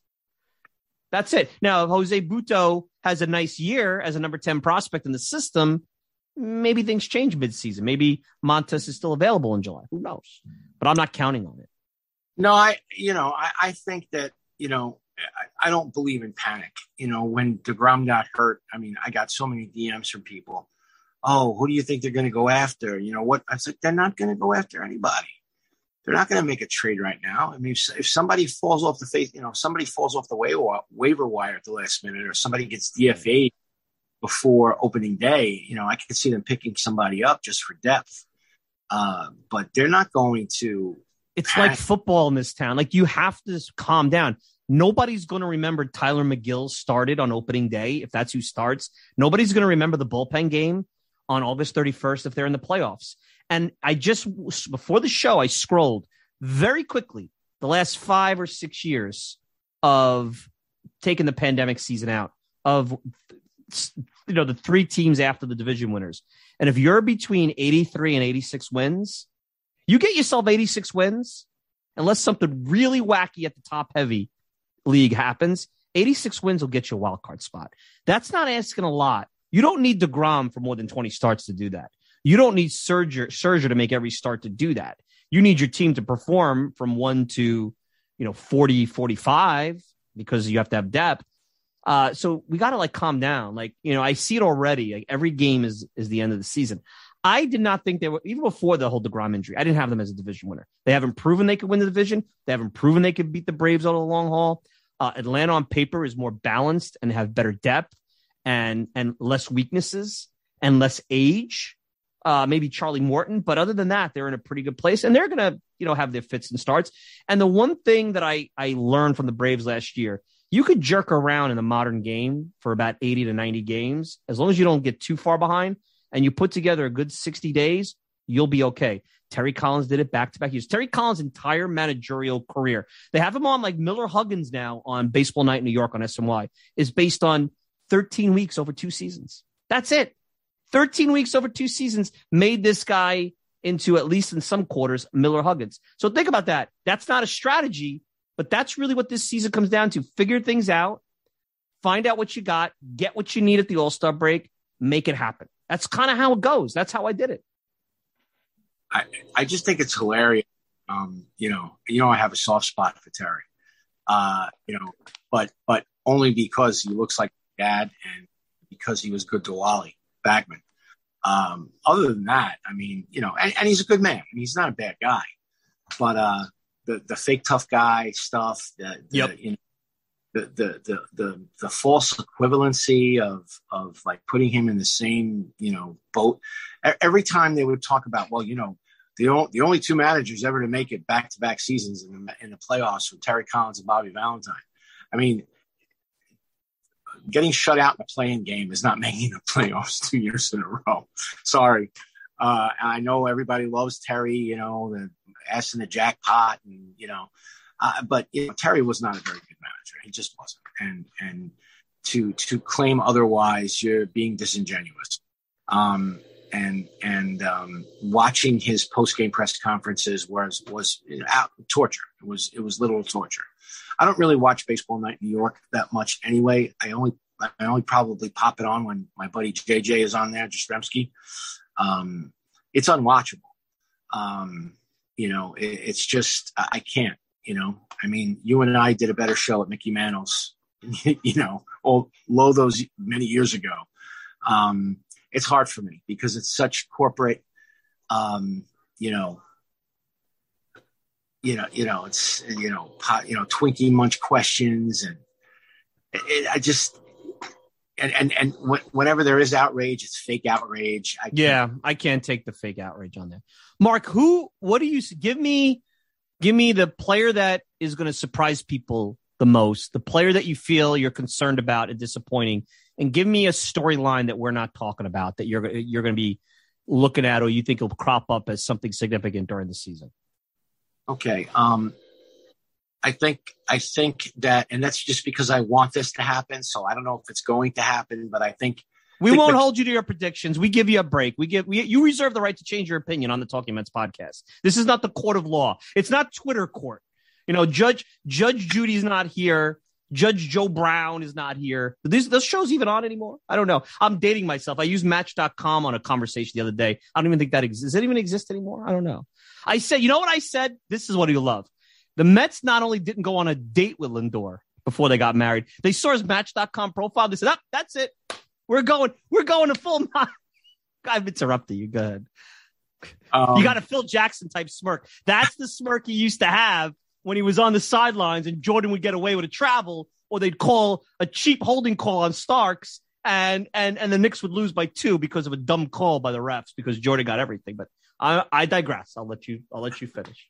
That's it. Now, if Jose Butto has a nice year as a number ten prospect in the system, maybe things change midseason. Maybe Montes is still available in July. Who knows? But I'm not counting on it. No, I, you know, I, I think that, you know, I, I don't believe in panic. You know, when DeGrom got hurt, I mean, I got so many D Ms from people. Oh, who do you think they're going to go after? You know what? I said, they're not going to go after anybody. They're not going to make a trade right now. I mean, if, if somebody falls off the face, you know, if somebody falls off the waiver, waiver wire at the last minute, or somebody gets D F A'd before opening day, you know, I can see them picking somebody up just for depth. Uh, but they're not going to. It's panic. Like football in this town. Like, you have to calm down. Nobody's going to remember Tyler McGill started on opening day, if that's who starts. Nobody's going to remember the bullpen game on August thirty-first if they're in the playoffs. And I just, before the show, I scrolled very quickly the last five or six years of taking the pandemic season out of, you know, the three teams after the division winners. And if you're between eighty-three and eighty-six wins, you get yourself eighty-six wins, unless something really wacky at the top heavy league happens, eighty-six wins will get you a wild card spot. That's not asking a lot. You don't need DeGrom for more than twenty starts to do that. You don't need Scherzer, Scherzer to make every start to do that. You need your team to perform from one to, you know, forty, forty-five because you have to have depth. Uh, so we got to like calm down. Like, you know, I see it already. Like every game is, is the end of the season. I did not think they were, even before the whole DeGrom injury, I didn't have them as a division winner. They haven't proven they could win the division. They haven't proven they could beat the Braves over the long haul. Uh, Atlanta on paper is more balanced and have better depth and, and less weaknesses and less age. Uh, maybe Charlie Morton, but other than that, they're in a pretty good place, and they're going to, you know, have their fits and starts. And the one thing that I, I learned from the Braves last year, you could jerk around in the modern game for about eighty to ninety games. As long as you don't get too far behind and you put together a good sixty days, you'll be okay. Terry Collins did it back-to-back years. Terry Collins' entire managerial career, they have him on like Miller Huggins now on Baseball Night in New York on S N Y, is based on thirteen weeks over two seasons. That's it. thirteen weeks over two seasons made this guy into, at least in some quarters, Miller Huggins. So think about that. That's not a strategy, but that's really what this season comes down to. Figure things out, find out what you got, get what you need at the All-Star break, make it happen. That's kind of how it goes. That's how I did it. I, I just think it's hilarious. Um, you know, you know, I have a soft spot for Terry, uh, you know, but, but only because he looks like dad and because he was good to Wally Bagman. Um, other than that, I mean, you know, and, and he's a good man. I mean, he's not a bad guy, but uh, the the fake tough guy stuff, the, the yep. you know, the, the the the the false equivalency of of like putting him in the same, you know, boat. Every time they would talk about, well, you know, the only the only two managers ever to make it back to back seasons in the, in the playoffs were Terry Collins and Bobby Valentine. I mean, getting shut out in a playing game is not making the playoffs two years in a row. Sorry. Uh, I know everybody loves Terry, you know, the ass in the jackpot and, you know, uh, but you know, Terry was not a very good manager. He just wasn't. And, and to, to claim otherwise, you're being disingenuous. Um, and, and, um, watching his post-game press conferences was, was out torture. It was, it was literal torture. I don't really watch Baseball Night in New York that much anyway. I only I only probably pop it on when my buddy J J is on there, Jastrzemski. Um, it's unwatchable. Um, you know, it, it's just, I can't, you know. I mean, you and I did a better show at Mickey Mantle's, you know, all low those many years ago. Um, it's hard for me because it's such corporate, um, you know, You know, you know, it's, you know, pot, you know, Twinkie Munch questions. And it, it, I just, and, and, and wh- whenever there is outrage, it's fake outrage. I yeah. I can't take the fake outrage on there. Mark, who, what do you give me? Give me the player that is going to surprise people the most, the player that you feel you're concerned about and disappointing, and give me a storyline that we're not talking about that you're, you're going to be looking at, or you think will crop up as something significant during the season. Okay. Um, I think, I think that, and that's just because I want this to happen. So I don't know if it's going to happen, but I think we think won't the, hold you to your predictions. We give you a break. We give, we, you reserve the right to change your opinion on the Talking Mets podcast. This is not the court of law. It's not Twitter court. You know, Judge, Judge Judy's not here. Judge Joe Brown is not here. Are these, those shows even on anymore? I don't know. I'm dating myself. I used match dot com on a conversation the other day. I don't even think that exists. Does it even exist anymore? I don't know. I said, you know what I said? This is what you love. The Mets not only didn't go on a date with Lindor before they got married, they saw his match dot com profile. They said, oh, that's it. We're going, we're going to full. I've interrupted you. Go ahead. Um, you got a Phil Jackson type smirk. That's the smirk he used to have when he was on the sidelines and Jordan would get away with a travel, or they'd call a cheap holding call on Starks and, and, and the Knicks would lose by two because of a dumb call by the refs because Jordan got everything. But I, I digress. I'll let you, I'll let you finish.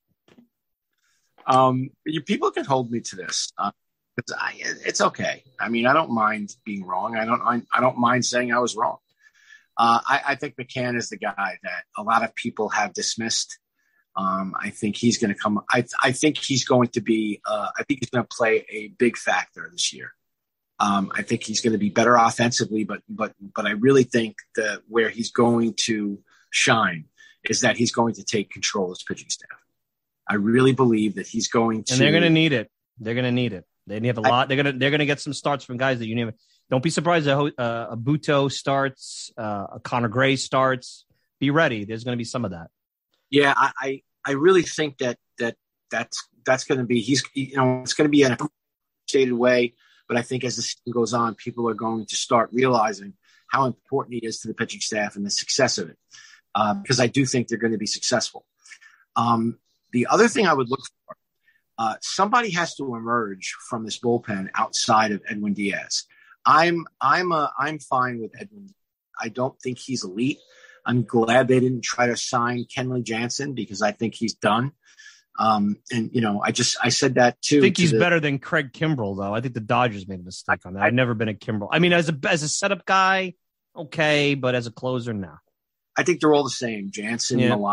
Um, you, people can hold me to this. Uh, it's, I, it's okay. I mean, I don't mind being wrong. I don't, I, I don't mind saying I was wrong. Uh, I, I think McCann is the guy that a lot of people have dismissed. Um, I think he's going to come. I, I think he's going to be. Uh, I think he's going to play a big factor this year. Um, I think he's going to be better offensively, but but but I really think that where he's going to shine is that he's going to take control of his pitching staff. I really believe that he's going to, and they're going to need it. They're going to need it. They have a lot. They're going to they're going to get some starts from guys that you never. Don't be surprised that uh, a Buto starts, uh, a Connor Gray starts. Be ready. There's going to be some of that. Yeah, I, I, I really think that that that's that's going to be he's you know it's going to be in a stated way, but I think as the season goes on, people are going to start realizing how important he is to the pitching staff and the success of it, uh, because I do think they're going to be successful. Um, the other thing I would look for, uh, somebody has to emerge from this bullpen outside of Edwin Diaz. I'm I'm a, I'm fine with Edwin. I don't think he's elite. I'm glad they didn't try to sign Kenley Jansen because I think he's done. Um, and you know, I just I said that too. I think to he's the, better than Craig Kimbrell, though. I think the Dodgers made a mistake on that. I've never been a Kimbrell. I mean, as a as a setup guy, okay, but as a closer, no. I think they're all the same. Jansen, yeah. Milan.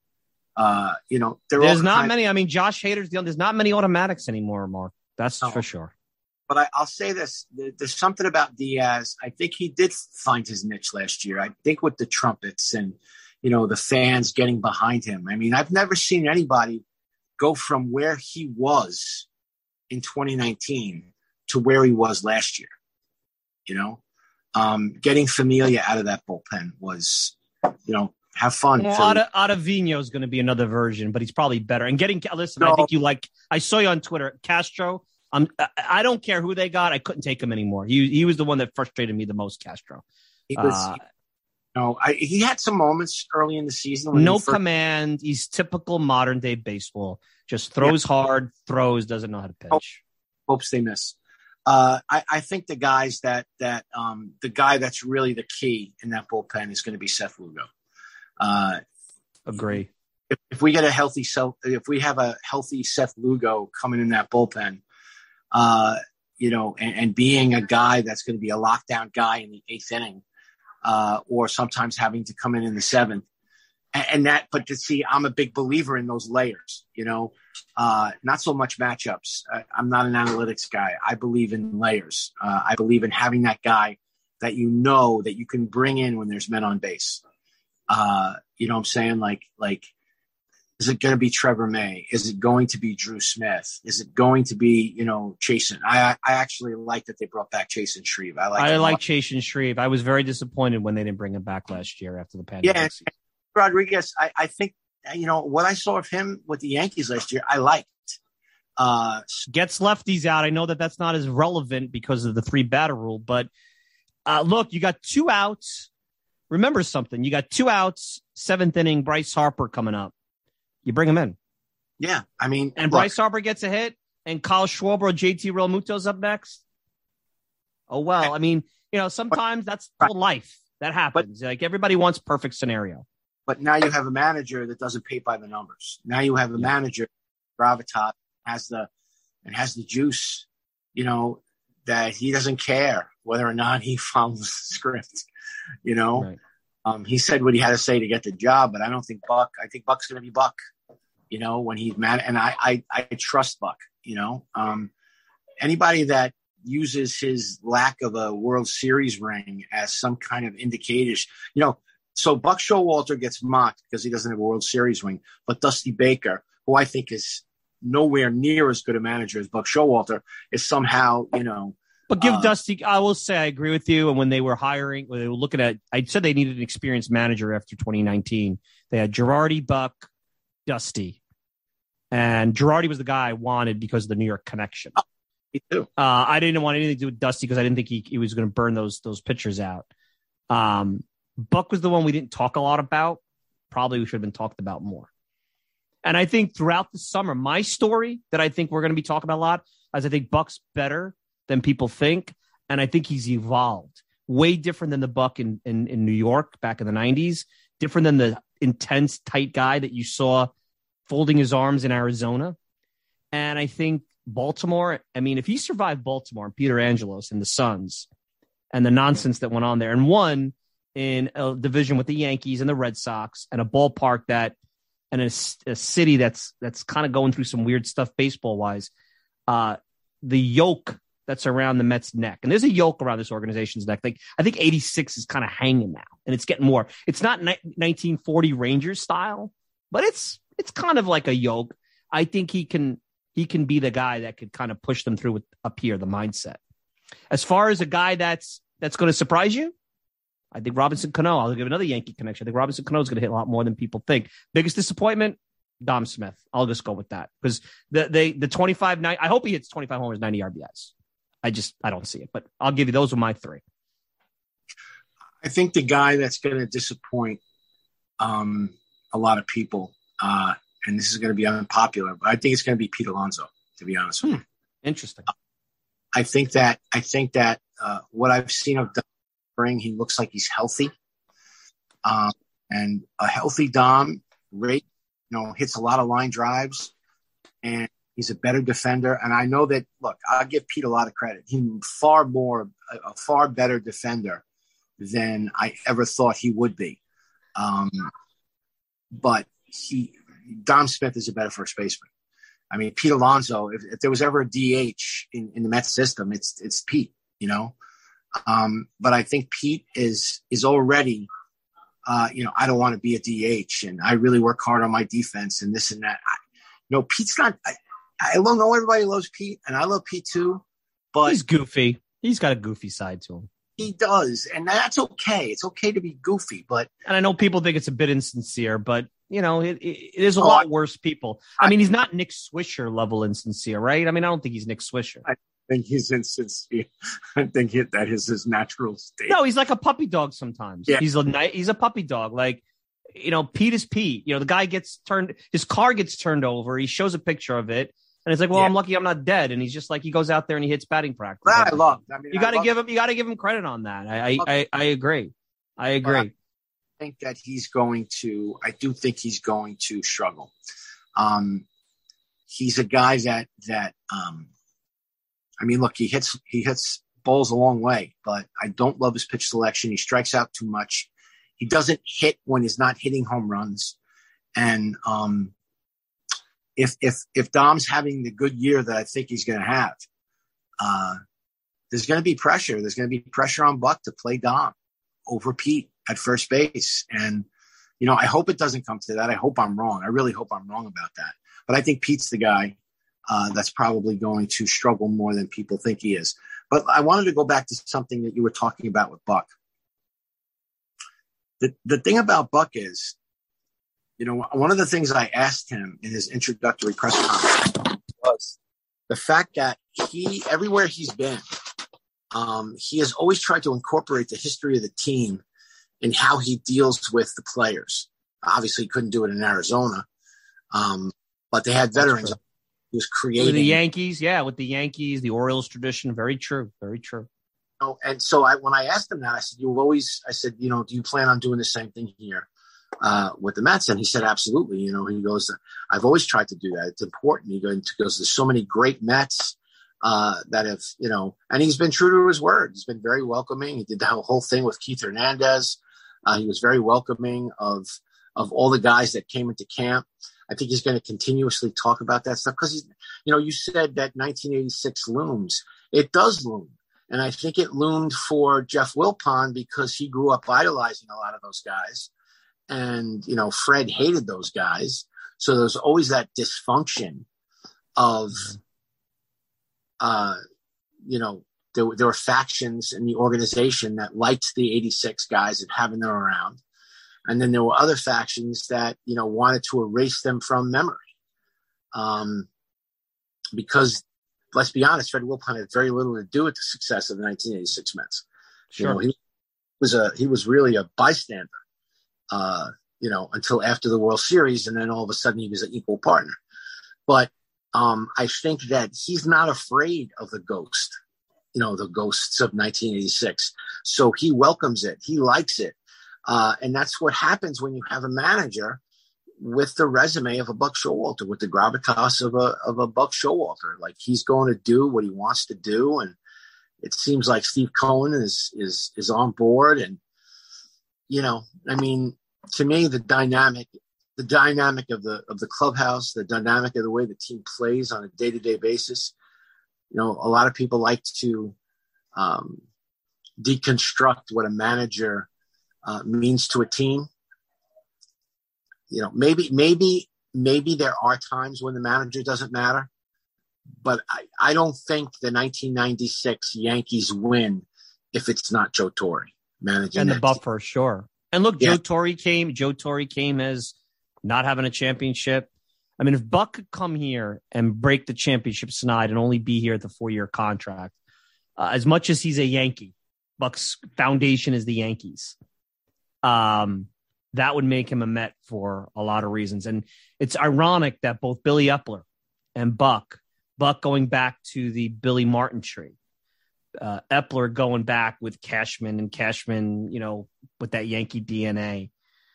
Uh, you know, they're there's all not kind many. I mean, Josh Hader's the there's not many automatics anymore, Mark. That's oh. for sure. But I, I'll say this: there's something about Diaz. I think he did find his niche last year. I think with the trumpets and you know the fans getting behind him. I mean, I've never seen anybody go from where he was in twenty nineteen to where he was last year. You know, um, getting Familia out of that bullpen was, you know, have fun. Well, Otta, Ottavino is going to be another version, but he's probably better. And getting listen, no. I think you like. I saw you on Twitter, Castro. Um, I don't care who they got. I couldn't take him anymore. He he was the one that frustrated me the most, Castro. He was, uh, no, I, he had some moments early in the season. When no he first, command. He's typical modern day baseball. Just throws yeah. hard, throws, doesn't know how to pitch. Hopes they miss. Uh, I, I think the guys that that um, the guy that's really the key in that bullpen is going to be Seth Lugo. Uh, Agree. If, if we get a healthy self, if we have a healthy Seth Lugo coming in that bullpen. Uh, you know, and, and being a guy that's going to be a lockdown guy in the eighth inning, uh, or sometimes having to come in in the seventh. And, and that, but to see, I'm a big believer in those layers, you know, uh, not so much matchups. Uh, I'm not an analytics guy. I believe in layers. Uh, I believe in having that guy that you know that you can bring in when there's men on base. Uh, you know what I'm saying? Like, like, is it going to be Trevor May? Is it going to be Drew Smith? Is it going to be, you know, Chasen? I I actually like that they brought back Chasen Shreve. I like I like Chasen Shreve. I was very disappointed when they didn't bring him back last year after the pandemic. Yeah, Rodriguez, I, I think, you know, what I saw of him with the Yankees last year, I liked. Uh, Gets lefties out. I know that that's not as relevant because of the three batter rule, but uh, look, you got two outs. Remember something. You got two outs, seventh inning, Bryce Harper coming up. You bring him in. Yeah, I mean. And look, Bryce Harper gets a hit, and Kyle Schwarber or J T Realmuto's up next. Oh, well, I mean, you know, sometimes that's right. life. That happens. But, like, everybody wants perfect scenario. But now you have a manager that doesn't pay by the numbers. Now you have a yeah. manager, gravitas, has the and has the juice, you know, that he doesn't care whether or not he follows the script, you know. Right. Um, he said what he had to say to get the job, but I don't think Buck. I think Buck's going to be Buck, you know, when he's mad. And I, I, I trust Buck, you know. Um, anybody that uses his lack of a World Series ring as some kind of indication, you know. So Buck Showalter gets mocked because he doesn't have a World Series ring, but Dusty Baker, who I think is nowhere near as good a manager as Buck Showalter, is somehow, you know. But give uh, Dusty, I will say, I agree with you. And when they were hiring, when they were looking at, I said they needed an experienced manager after twenty nineteen. They had Girardi, Buck, Dusty. And Girardi was the guy I wanted because of the New York connection. Oh, me too. Uh, I didn't want anything to do with Dusty because I didn't think he, he was going to burn those those pitchers out. Um, Buck was the one we didn't talk a lot about. Probably we should have been talked about more. And I think throughout the summer, my story that I think we're going to be talking about a lot is I think Buck's better than people think. And I think he's evolved way different than the Buck in, in, in New York back in the nineties, different than the intense, tight guy that you saw folding his arms in Arizona. And I think Baltimore, I mean, if he survived Baltimore and Peter Angelos and the Suns and the nonsense that went on there and won in a division with the Yankees and the Red Sox and a ballpark that and a, a city that's that's kind of going through some weird stuff baseball wise. Uh, the yoke that's around the Mets' neck, and there's a yoke around this organization's neck. Like I think eighty-six is kind of hanging now, and it's getting more. It's not ni- nineteen forty Rangers style, but it's it's kind of like a yoke. I think he can he can be the guy that could kind of push them through with up here, the mindset. As far as a guy that's that's going to surprise you, I think Robinson Cano. I'll give another Yankee connection. I think Robinson Cano is going to hit a lot more than people think. Biggest disappointment, Dom Smith. I'll just go with that because the they the twenty-five nine. I hope he hits twenty-five homers, ninety R B Is. I just I don't see it, but I'll give you those are my three. I think the guy that's going to disappoint um, a lot of people, uh, and this is going to be unpopular, but I think it's going to be Pete Alonso. To be honest with Hmm. you, Interesting. I think that I think that uh, what I've seen of Dom Spring, he looks like he's healthy, um, and a healthy Dom rate, you know, hits a lot of line drives, and he's a better defender. And I know that. Look, I'll give Pete a lot of credit. He's far more a, a far better defender than I ever thought he would be. Um, but he, Dom Smith is a better first baseman. I mean, Pete Alonso, if, if there was ever a D H in, in the Mets system, it's it's Pete, you know. Um, but I think Pete is is already, uh, you know, I don't want to be a D H, and I really work hard on my defense and this and that. I, no, Pete's not. I, I don't know everybody loves Pete, and I love Pete too. But He's goofy. He's got a goofy side to him. He does, and that's okay. It's okay to be goofy, but And I know people think it's a bit insincere, but you know, it, it, it is a Oh, lot I- worse people. I, mean, he's not Nick Swisher level insincere, right? I mean, I don't think he's Nick Swisher. I think he's insincere. I think he, that is his natural state. No, he's like a puppy dog sometimes. Yeah. He's a ni- he's a puppy dog. Like, you know, Pete is Pete. You know, the guy gets turned, his car gets turned over. He shows a picture of it. And it's like, well, Yeah. I'm lucky I'm not dead. And he's just like, he goes out there and he hits batting practice. That I love. I mean, You I got to love- give him, you got to give him credit on that. I, I, I, I agree. I agree. I think that he's going to, I do think he's going to struggle. Um, he's a guy that, that, um, I mean, look, he hits, he hits balls a long way, but I don't love his pitch selection. He strikes out too much. He doesn't hit when he's not hitting home runs. And, um, if, if, if Dom's having the good year that I think he's going to have, uh, there's going to be pressure. There's going to be pressure on Buck to play Dom over Pete at first base. And, you know, I hope it doesn't come to that. I hope I'm wrong. I really hope I'm wrong about that. But I think Pete's the guy uh, that's probably going to struggle more than people think he is. But I wanted to go back to something that you were talking about with Buck. The, the thing about Buck is, you know, one of the things I asked him in his introductory press conference was the fact that he, everywhere he's been, um, he has always tried to incorporate the history of the team in how he deals with the players. Obviously, he couldn't do it in Arizona, um, but they had veterans. He was creating With the Yankees, yeah, with the Yankees, the Orioles tradition. Very true. Very true. You know, and so I, when I asked him that, I said, "You've always," I said, "You know, do you plan on doing the same thing here uh, with the Mets?" And he said, "Absolutely." You know, he goes, "I've always tried to do that. It's important." He goes, "There's so many great Mets uh, that have, you know," and he's been true to his word. He's been very welcoming. He did the whole thing with Keith Hernandez. Uh, he was very welcoming of of all the guys that came into camp. I think he's going to continuously talk about that stuff because he's, you know, you said that nineteen eighty-six looms. It does loom. And I think it loomed for Jeff Wilpon because he grew up idolizing a lot of those guys. And, you know, Fred hated those guys. So there's always that dysfunction of, uh, you know, there, there were factions in the organization that liked the eighty-six guys and having them around. And then there were other factions that, you know, wanted to erase them from memory. Um, because let's be honest, Fred Wilpon had very little to do with the success of the nineteen eighty-six Mets. Sure. You know, he was a, he was really a bystander, uh, you know, until after the World Series. And then all of a sudden he was an equal partner. But, um, I think that he's not afraid of the ghost, you know, the ghosts of nineteen eighty-six. So he welcomes it. He likes it. Uh, and that's what happens when you have a manager with the resume of a Buck Showalter, with the gravitas of a of a Buck Showalter. Like, he's going to do what he wants to do, and it seems like Steve Cohen is is is on board. And you know, I mean, to me, the dynamic, the dynamic of the of the clubhouse, the dynamic of the way the team plays on a day-to-day basis. You know, a lot of people like to um, deconstruct what a manager uh, means to a team. You know, maybe, maybe, maybe there are times when the manager doesn't matter, but I, I don't think the nineteen ninety-six Yankees win if it's not Joe Torre managing. And the that buffer, team. Sure. And look, Yeah. Joe Torre came, Joe Torre came as not having a championship. I mean, if Buck could come here and break the championship snide and only be here at the four-year contract, uh, as much as he's a Yankee, Buck's foundation is the Yankees. Um, that would make him a Met for a lot of reasons. And it's ironic that both Billy Epler and Buck, Buck going back to the Billy Martin tree, uh, Epler going back with Cashman and Cashman, you know, with that Yankee D N A.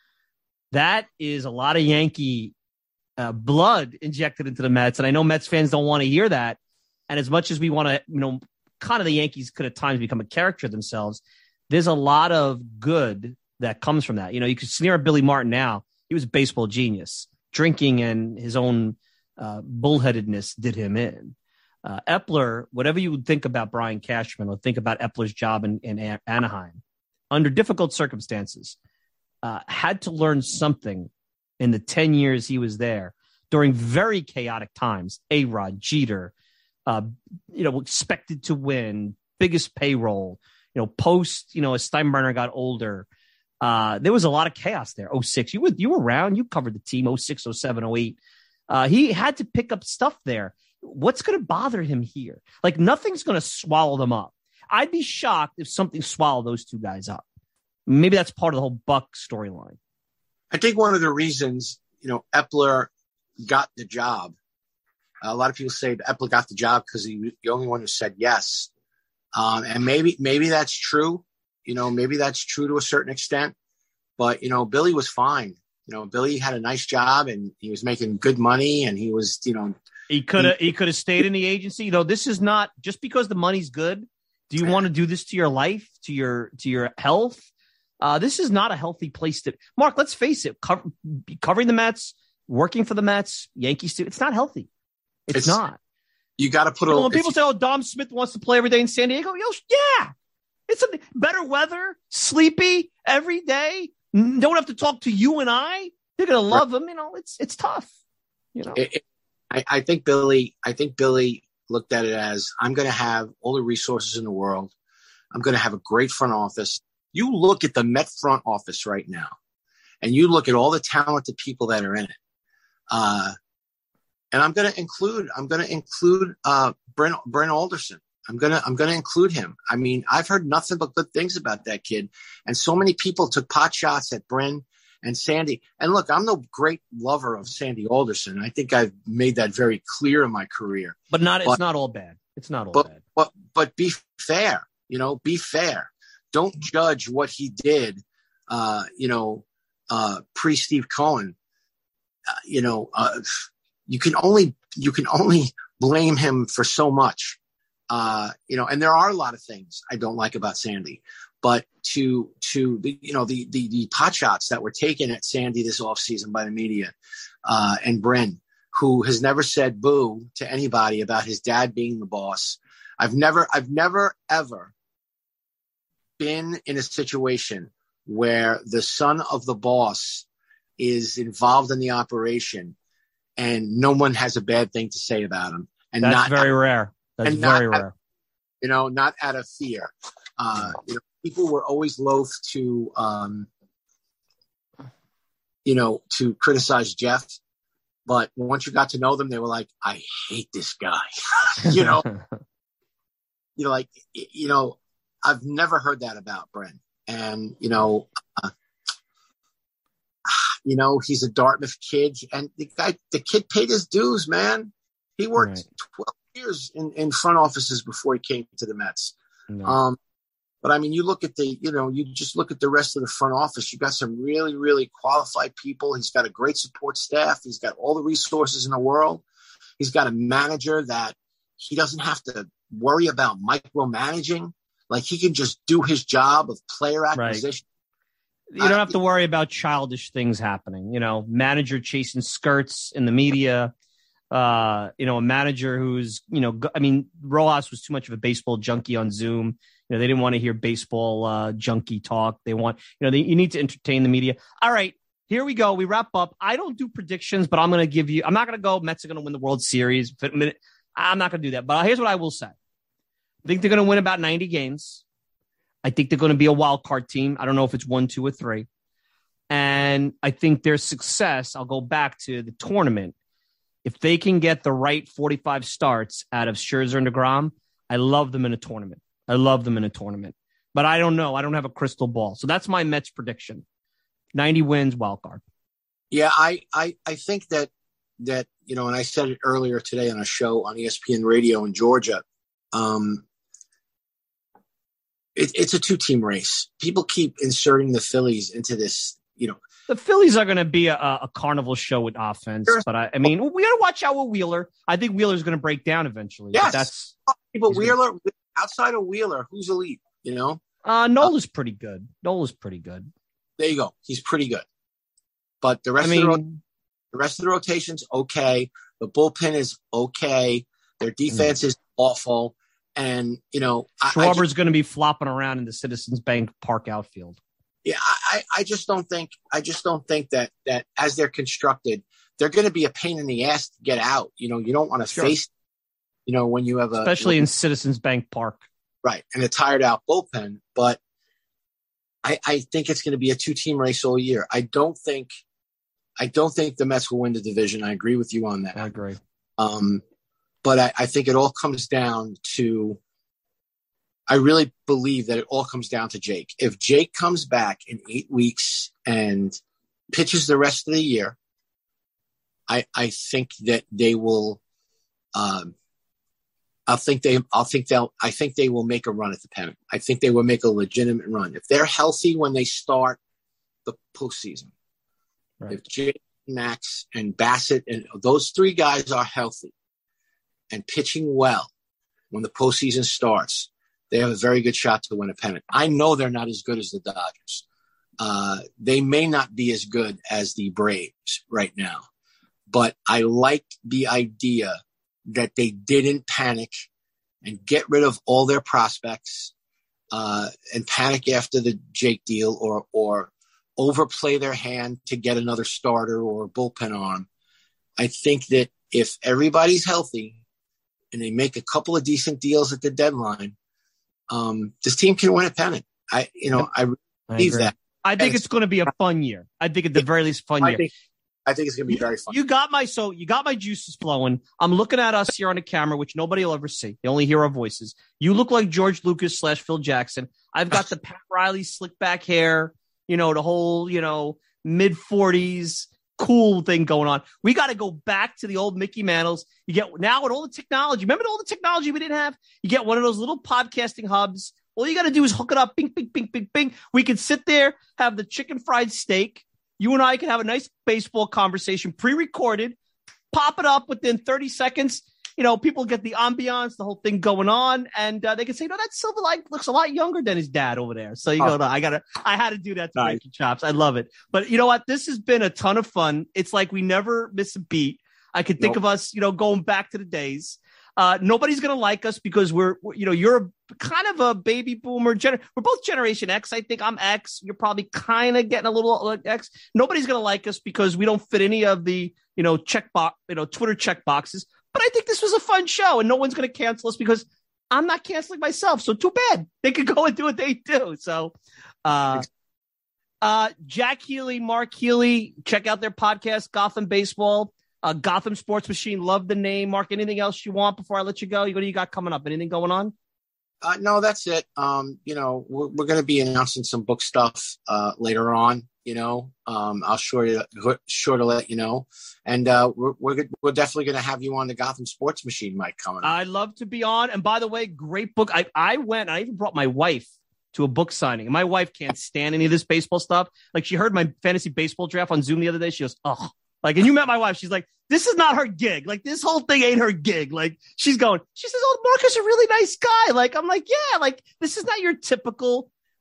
That is a lot of Yankee uh, blood injected into the Mets. And I know Mets fans don't want to hear that. And as much as we want to, you know, kind of the Yankees could at times become a caricature themselves, there's a lot of good that comes from that. You know, you could sneer at Billy Martin now. He was a baseball genius. Drinking and his own uh, bullheadedness did him in. Uh, Epler, whatever you would think about Brian Cashman or think about Epler's job in, in Anaheim, under difficult circumstances, uh, had to learn something in the ten years he was there during very chaotic times. A-Rod, Jeter, uh, you know, expected to win, biggest payroll, you know, post, you know, as Steinbrenner got older, uh, there was a lot of chaos there. oh six, you were, you were around, you covered the team, oh six, oh seven, oh eight. Uh, he had to pick up stuff there. What's going to bother him here? Like, nothing's going to swallow them up. I'd be shocked if something swallowed those two guys up. Maybe that's part of the whole Buck storyline. I think one of the reasons, you know, Epler got the job, a lot of people say that Epler got the job because he was the only one who said yes. Um, and maybe, maybe that's true. You know, maybe that's true to a certain extent. But, you know, Billy was fine. You know, Billy had a nice job and he was making good money and he was, you know. He could have he, he could have stayed in the agency. You know, this is not just because the money's good. Do you want to do this to your life, to your to your health? Uh, this is not a healthy place to. Mark, let's face it. Cover, covering the Mets, working for the Mets, Yankees, it's not healthy. It's, it's not. You got to put you know, a. When people say, "Oh, Dom Smith wants to play every day in San Diego," yo, yeah, it's a better weather, sleepy every day. Don't have to talk to you and I. They're gonna love him. You know, it's it's tough. You know. It, it, I, I think Billy. I think Billy looked at it as, I'm going to have all the resources in the world. I'm going to have a great front office. You look at the Met front office right now, and you look at all the talented people that are in it. Uh, and I'm going to include. I'm going to include uh, Brent Brent Alderson. I'm gonna I'm gonna include him. I mean, I've heard nothing but good things about that kid, and so many people took pot shots at Bryn and Sandy. And look, I'm no great lover of Sandy Alderson. I think I've made that very clear in my career. But not but, it's not all bad. It's not all but, bad. But but be fair. You know, be fair. Don't judge what he did. Uh, you know, uh, pre Steve Cohen. Uh, you know, uh, you can only you can only blame him for so much. Uh, you know, and there are a lot of things I don't like about Sandy, but to, to the, you know, the, the, the pot shots that were taken at Sandy this offseason by the media, uh, and Bryn, who has never said boo to anybody about his dad being the boss. I've never, I've never, ever been in a situation where the son of the boss is involved in the operation and no one has a bad thing to say about him. And that's not very rare. That's and very not, rare. You know, not out of fear. Uh, you know, people were always loath to, um, you know, to criticize Jeff. But once you got to know them, they were like, I hate this guy. you know, you know, like, you know, I've never heard that about Bryn. And, you know, uh, you know, he's a Dartmouth kid. And the guy, the kid paid his dues, man. He worked right. twelve years in, in front offices before he came to the Mets. No. Um, but I mean, you look at the, you know, you just look at the rest of the front office. You got some really, really qualified people. He's got a great support staff. He's got all the resources in the world. He's got a manager that he doesn't have to worry about micromanaging. Like, he can just do his job of player acquisition. You don't have to worry about childish things happening. You know, manager chasing skirts in the media. Uh, you know, a manager who's, you know, I mean, Rojas was too much of a baseball junkie on Zoom. You know, they didn't want to hear baseball uh, junkie talk. They want, you know, they, you need to entertain the media. All right, here we go. We wrap up. I don't do predictions, but I'm going to give you, I'm not going to go Mets are going to win the World Series. I'm not going to do that. But here's what I will say. I think they're going to win about ninety games. I think they're going to be a wild card team. I don't know if it's one, two, or three. And I think their success, I'll go back to the tournament. If they can get the right forty-five starts out of Scherzer and DeGrom, I love them in a tournament. I love them in a tournament. But I don't know. I don't have a crystal ball. So that's my Mets prediction. ninety wins, wild card. Yeah, I, I, I think that, that, you know, and I said it earlier today on a show on E S P N Radio in Georgia, um, it, it's a two-team race. People keep inserting the Phillies into this, you know. The Phillies are going to be a, a carnival show with offense, but I, I mean, we got to watch out with Wheeler. I think Wheeler's going to break down eventually. Yes, but that's but Wheeler gonna... outside of Wheeler, who's elite? You know, uh, Nola's pretty good. Nola's pretty good. There you go. He's pretty good. But the rest I mean, of the, the rest of the rotation's okay. The bullpen is okay. Their defense mm. is awful, and you know, Schwarber's going to be flopping around in the Citizens Bank Park outfield. Yeah, I, I just don't think I just don't think that that as they're constructed, they're going to be a pain in the ass to get out. You know, you don't want to sure. face, you know, when you have a especially in Citizens Bank Park, right? And a tired out bullpen. But I, I think it's going to be a two team race all year. I don't think I don't think the Mets will win the division. I agree with you on that. I agree. Um, but I, I think it all comes down to. I really believe that it all comes down to Jake. If Jake comes back in eight weeks and pitches the rest of the year, I I think that they will. Um, I think they. I think they'll. I think they will make a run at the pennant. I think they will make a legitimate run if they're healthy when they start the postseason. Right. If Jake, Max, and Bassett and those three guys are healthy and pitching well when the postseason starts. They have a very good shot to win a pennant. I know they're not as good as the Dodgers. Uh, they may not be as good as the Braves right now. But I like the idea that they didn't panic and get rid of all their prospects uh, and panic after the Jake deal or or overplay their hand to get another starter or bullpen arm. I think that if everybody's healthy and they make a couple of decent deals at the deadline, Um, this team can win a pennant. I, you know, I believe that. I think it's going to be a fun year. I think at the very least, fun I year. Think, I think it's going to be very fun. You got my so you got my juices flowing. I'm looking at us here on the camera, which nobody will ever see. They only hear our voices. You look like George Lucas slash Phil Jackson. I've got the Pat Riley slick back hair. You know, the whole you know mid forties. Cool thing going on. We got to go back to the old Mickey Mantles. You get now with all the technology. Remember all the technology we didn't have? You get one of those little podcasting hubs. All you got to do is hook it up. Bing, bing, bing, bing, bing. We can sit there, have the chicken fried steak. You and I can have a nice baseball conversation pre-recorded, pop it up within thirty seconds. You know, people get the ambiance, the whole thing going on, and uh, they can say, no, that Silver like looks a lot younger than his dad over there. So you oh. go, no, I gotta, I had to do that to nice. Make chops. I love it. But you know what? This has been a ton of fun. It's like we never miss a beat. I could think nope. of us, you know, going back to the days. Uh, nobody's gonna like us because we're, we're you know, you're a, kind of a baby boomer. Gener- we're both Generation X. I think I'm X. You're probably kind of getting a little uh, X. Nobody's gonna like us because we don't fit any of the, you know, check box, you know, Twitter check boxes. But I think this was a fun show, and no one's going to cancel us because I'm not canceling myself. So too bad. They could go and do what they do. So uh, uh, Jack Healy, Mark Healy, check out their podcast, Gotham Baseball, uh, Gotham Sports Machine. Love the name. Mark, anything else you want before I let you go? What do you got coming up? Anything going on? Uh, no, that's it. Um, you know, we're, we're going to be announcing some book stuff uh, later on. You know, um, I'll sure to, sure to let you know. And uh, we're, we're we're definitely going to have you on the Gotham Sports Machine, Mike, coming up. I'd love to be on. And by the way, great book. I, I went, I even brought my wife to a book signing. And my wife can't stand any of this baseball stuff. Like, she heard my fantasy baseball draft on Zoom the other day. She goes, oh, like, and you met my wife. She's like, this is not her gig. Like, this whole thing ain't her gig. Like, she's going, she says, oh, Mark is a really nice guy. Like, I'm like, yeah, like, this is not your typical.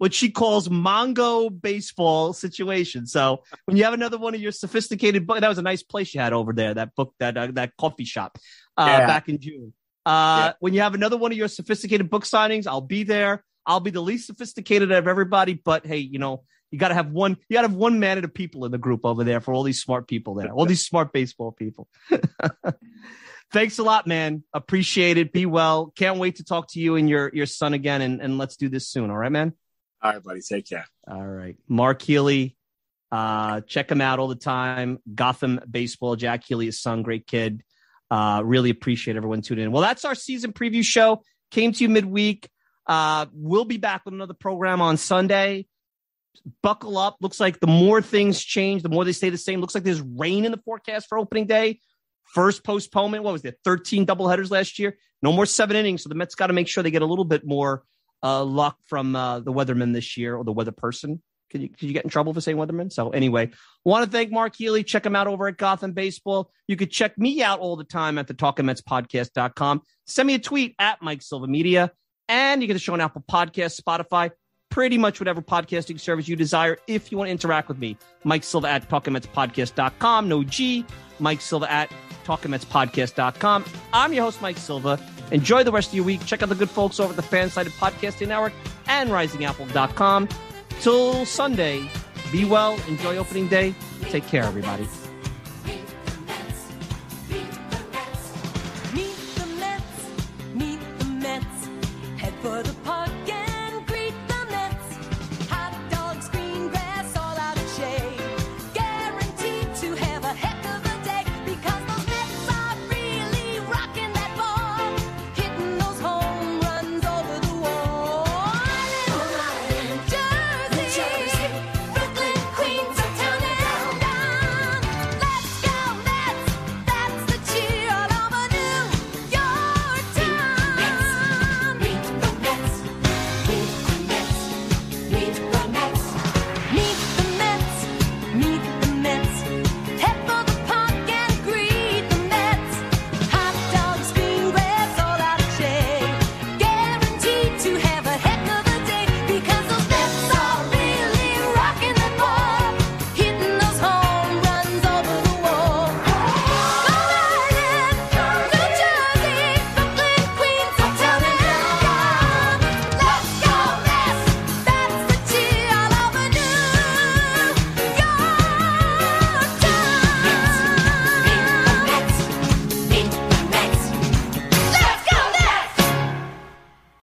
what she calls Mongo baseball situation. So when you have another one of your sophisticated book, that was a nice place you had over there, that book, that uh, that coffee shop uh, yeah. back in June. Uh, yeah. When you have another one of your sophisticated book signings, I'll be there. I'll be the least sophisticated of everybody, but hey, you know, you got to have one, you got to have one man of the people in the group over there for all these smart people there, all these smart baseball people. Thanks a lot, man. Appreciate it. Be well. Can't wait to talk to you and your, your son again. And, and let's do this soon. All right, man. All right, buddy. Take care. All right. Mark Healy. Uh, check him out all the time. Gotham Baseball. Jack Healy, his son, great kid. Uh, really appreciate everyone tuning in. Well, that's our season preview show. Came to you midweek. Uh, we'll be back with another program on Sunday. Buckle up. Looks like the more things change, the more they stay the same. Looks like there's rain in the forecast for opening day. First postponement. What was there? thirteen doubleheaders last year. No more seven innings. So the Mets got to make sure they get a little bit more uh, luck from uh, the weatherman this year, or the weather person. Could you, could you get in trouble for saying weatherman? So anyway, want to thank Mark Healy. Check him out over at Gotham Baseball. You could check me out all the time at the talking mets podcast dot com. Send me a tweet at Mike Silva Media. And you get the show on Apple Podcasts, Spotify, pretty much whatever podcasting service you desire. If you want to interact with me, Mike Silva at talking mets podcast dot com. No G. Mike Silva at talking mets podcast dot com. I'm your host, Mike Silva. Enjoy the rest of your week. Check out the good folks over at the Fan-Sided Podcasting Network and rising apple dot com. Till Sunday, be well. Enjoy opening day. Take care, everybody.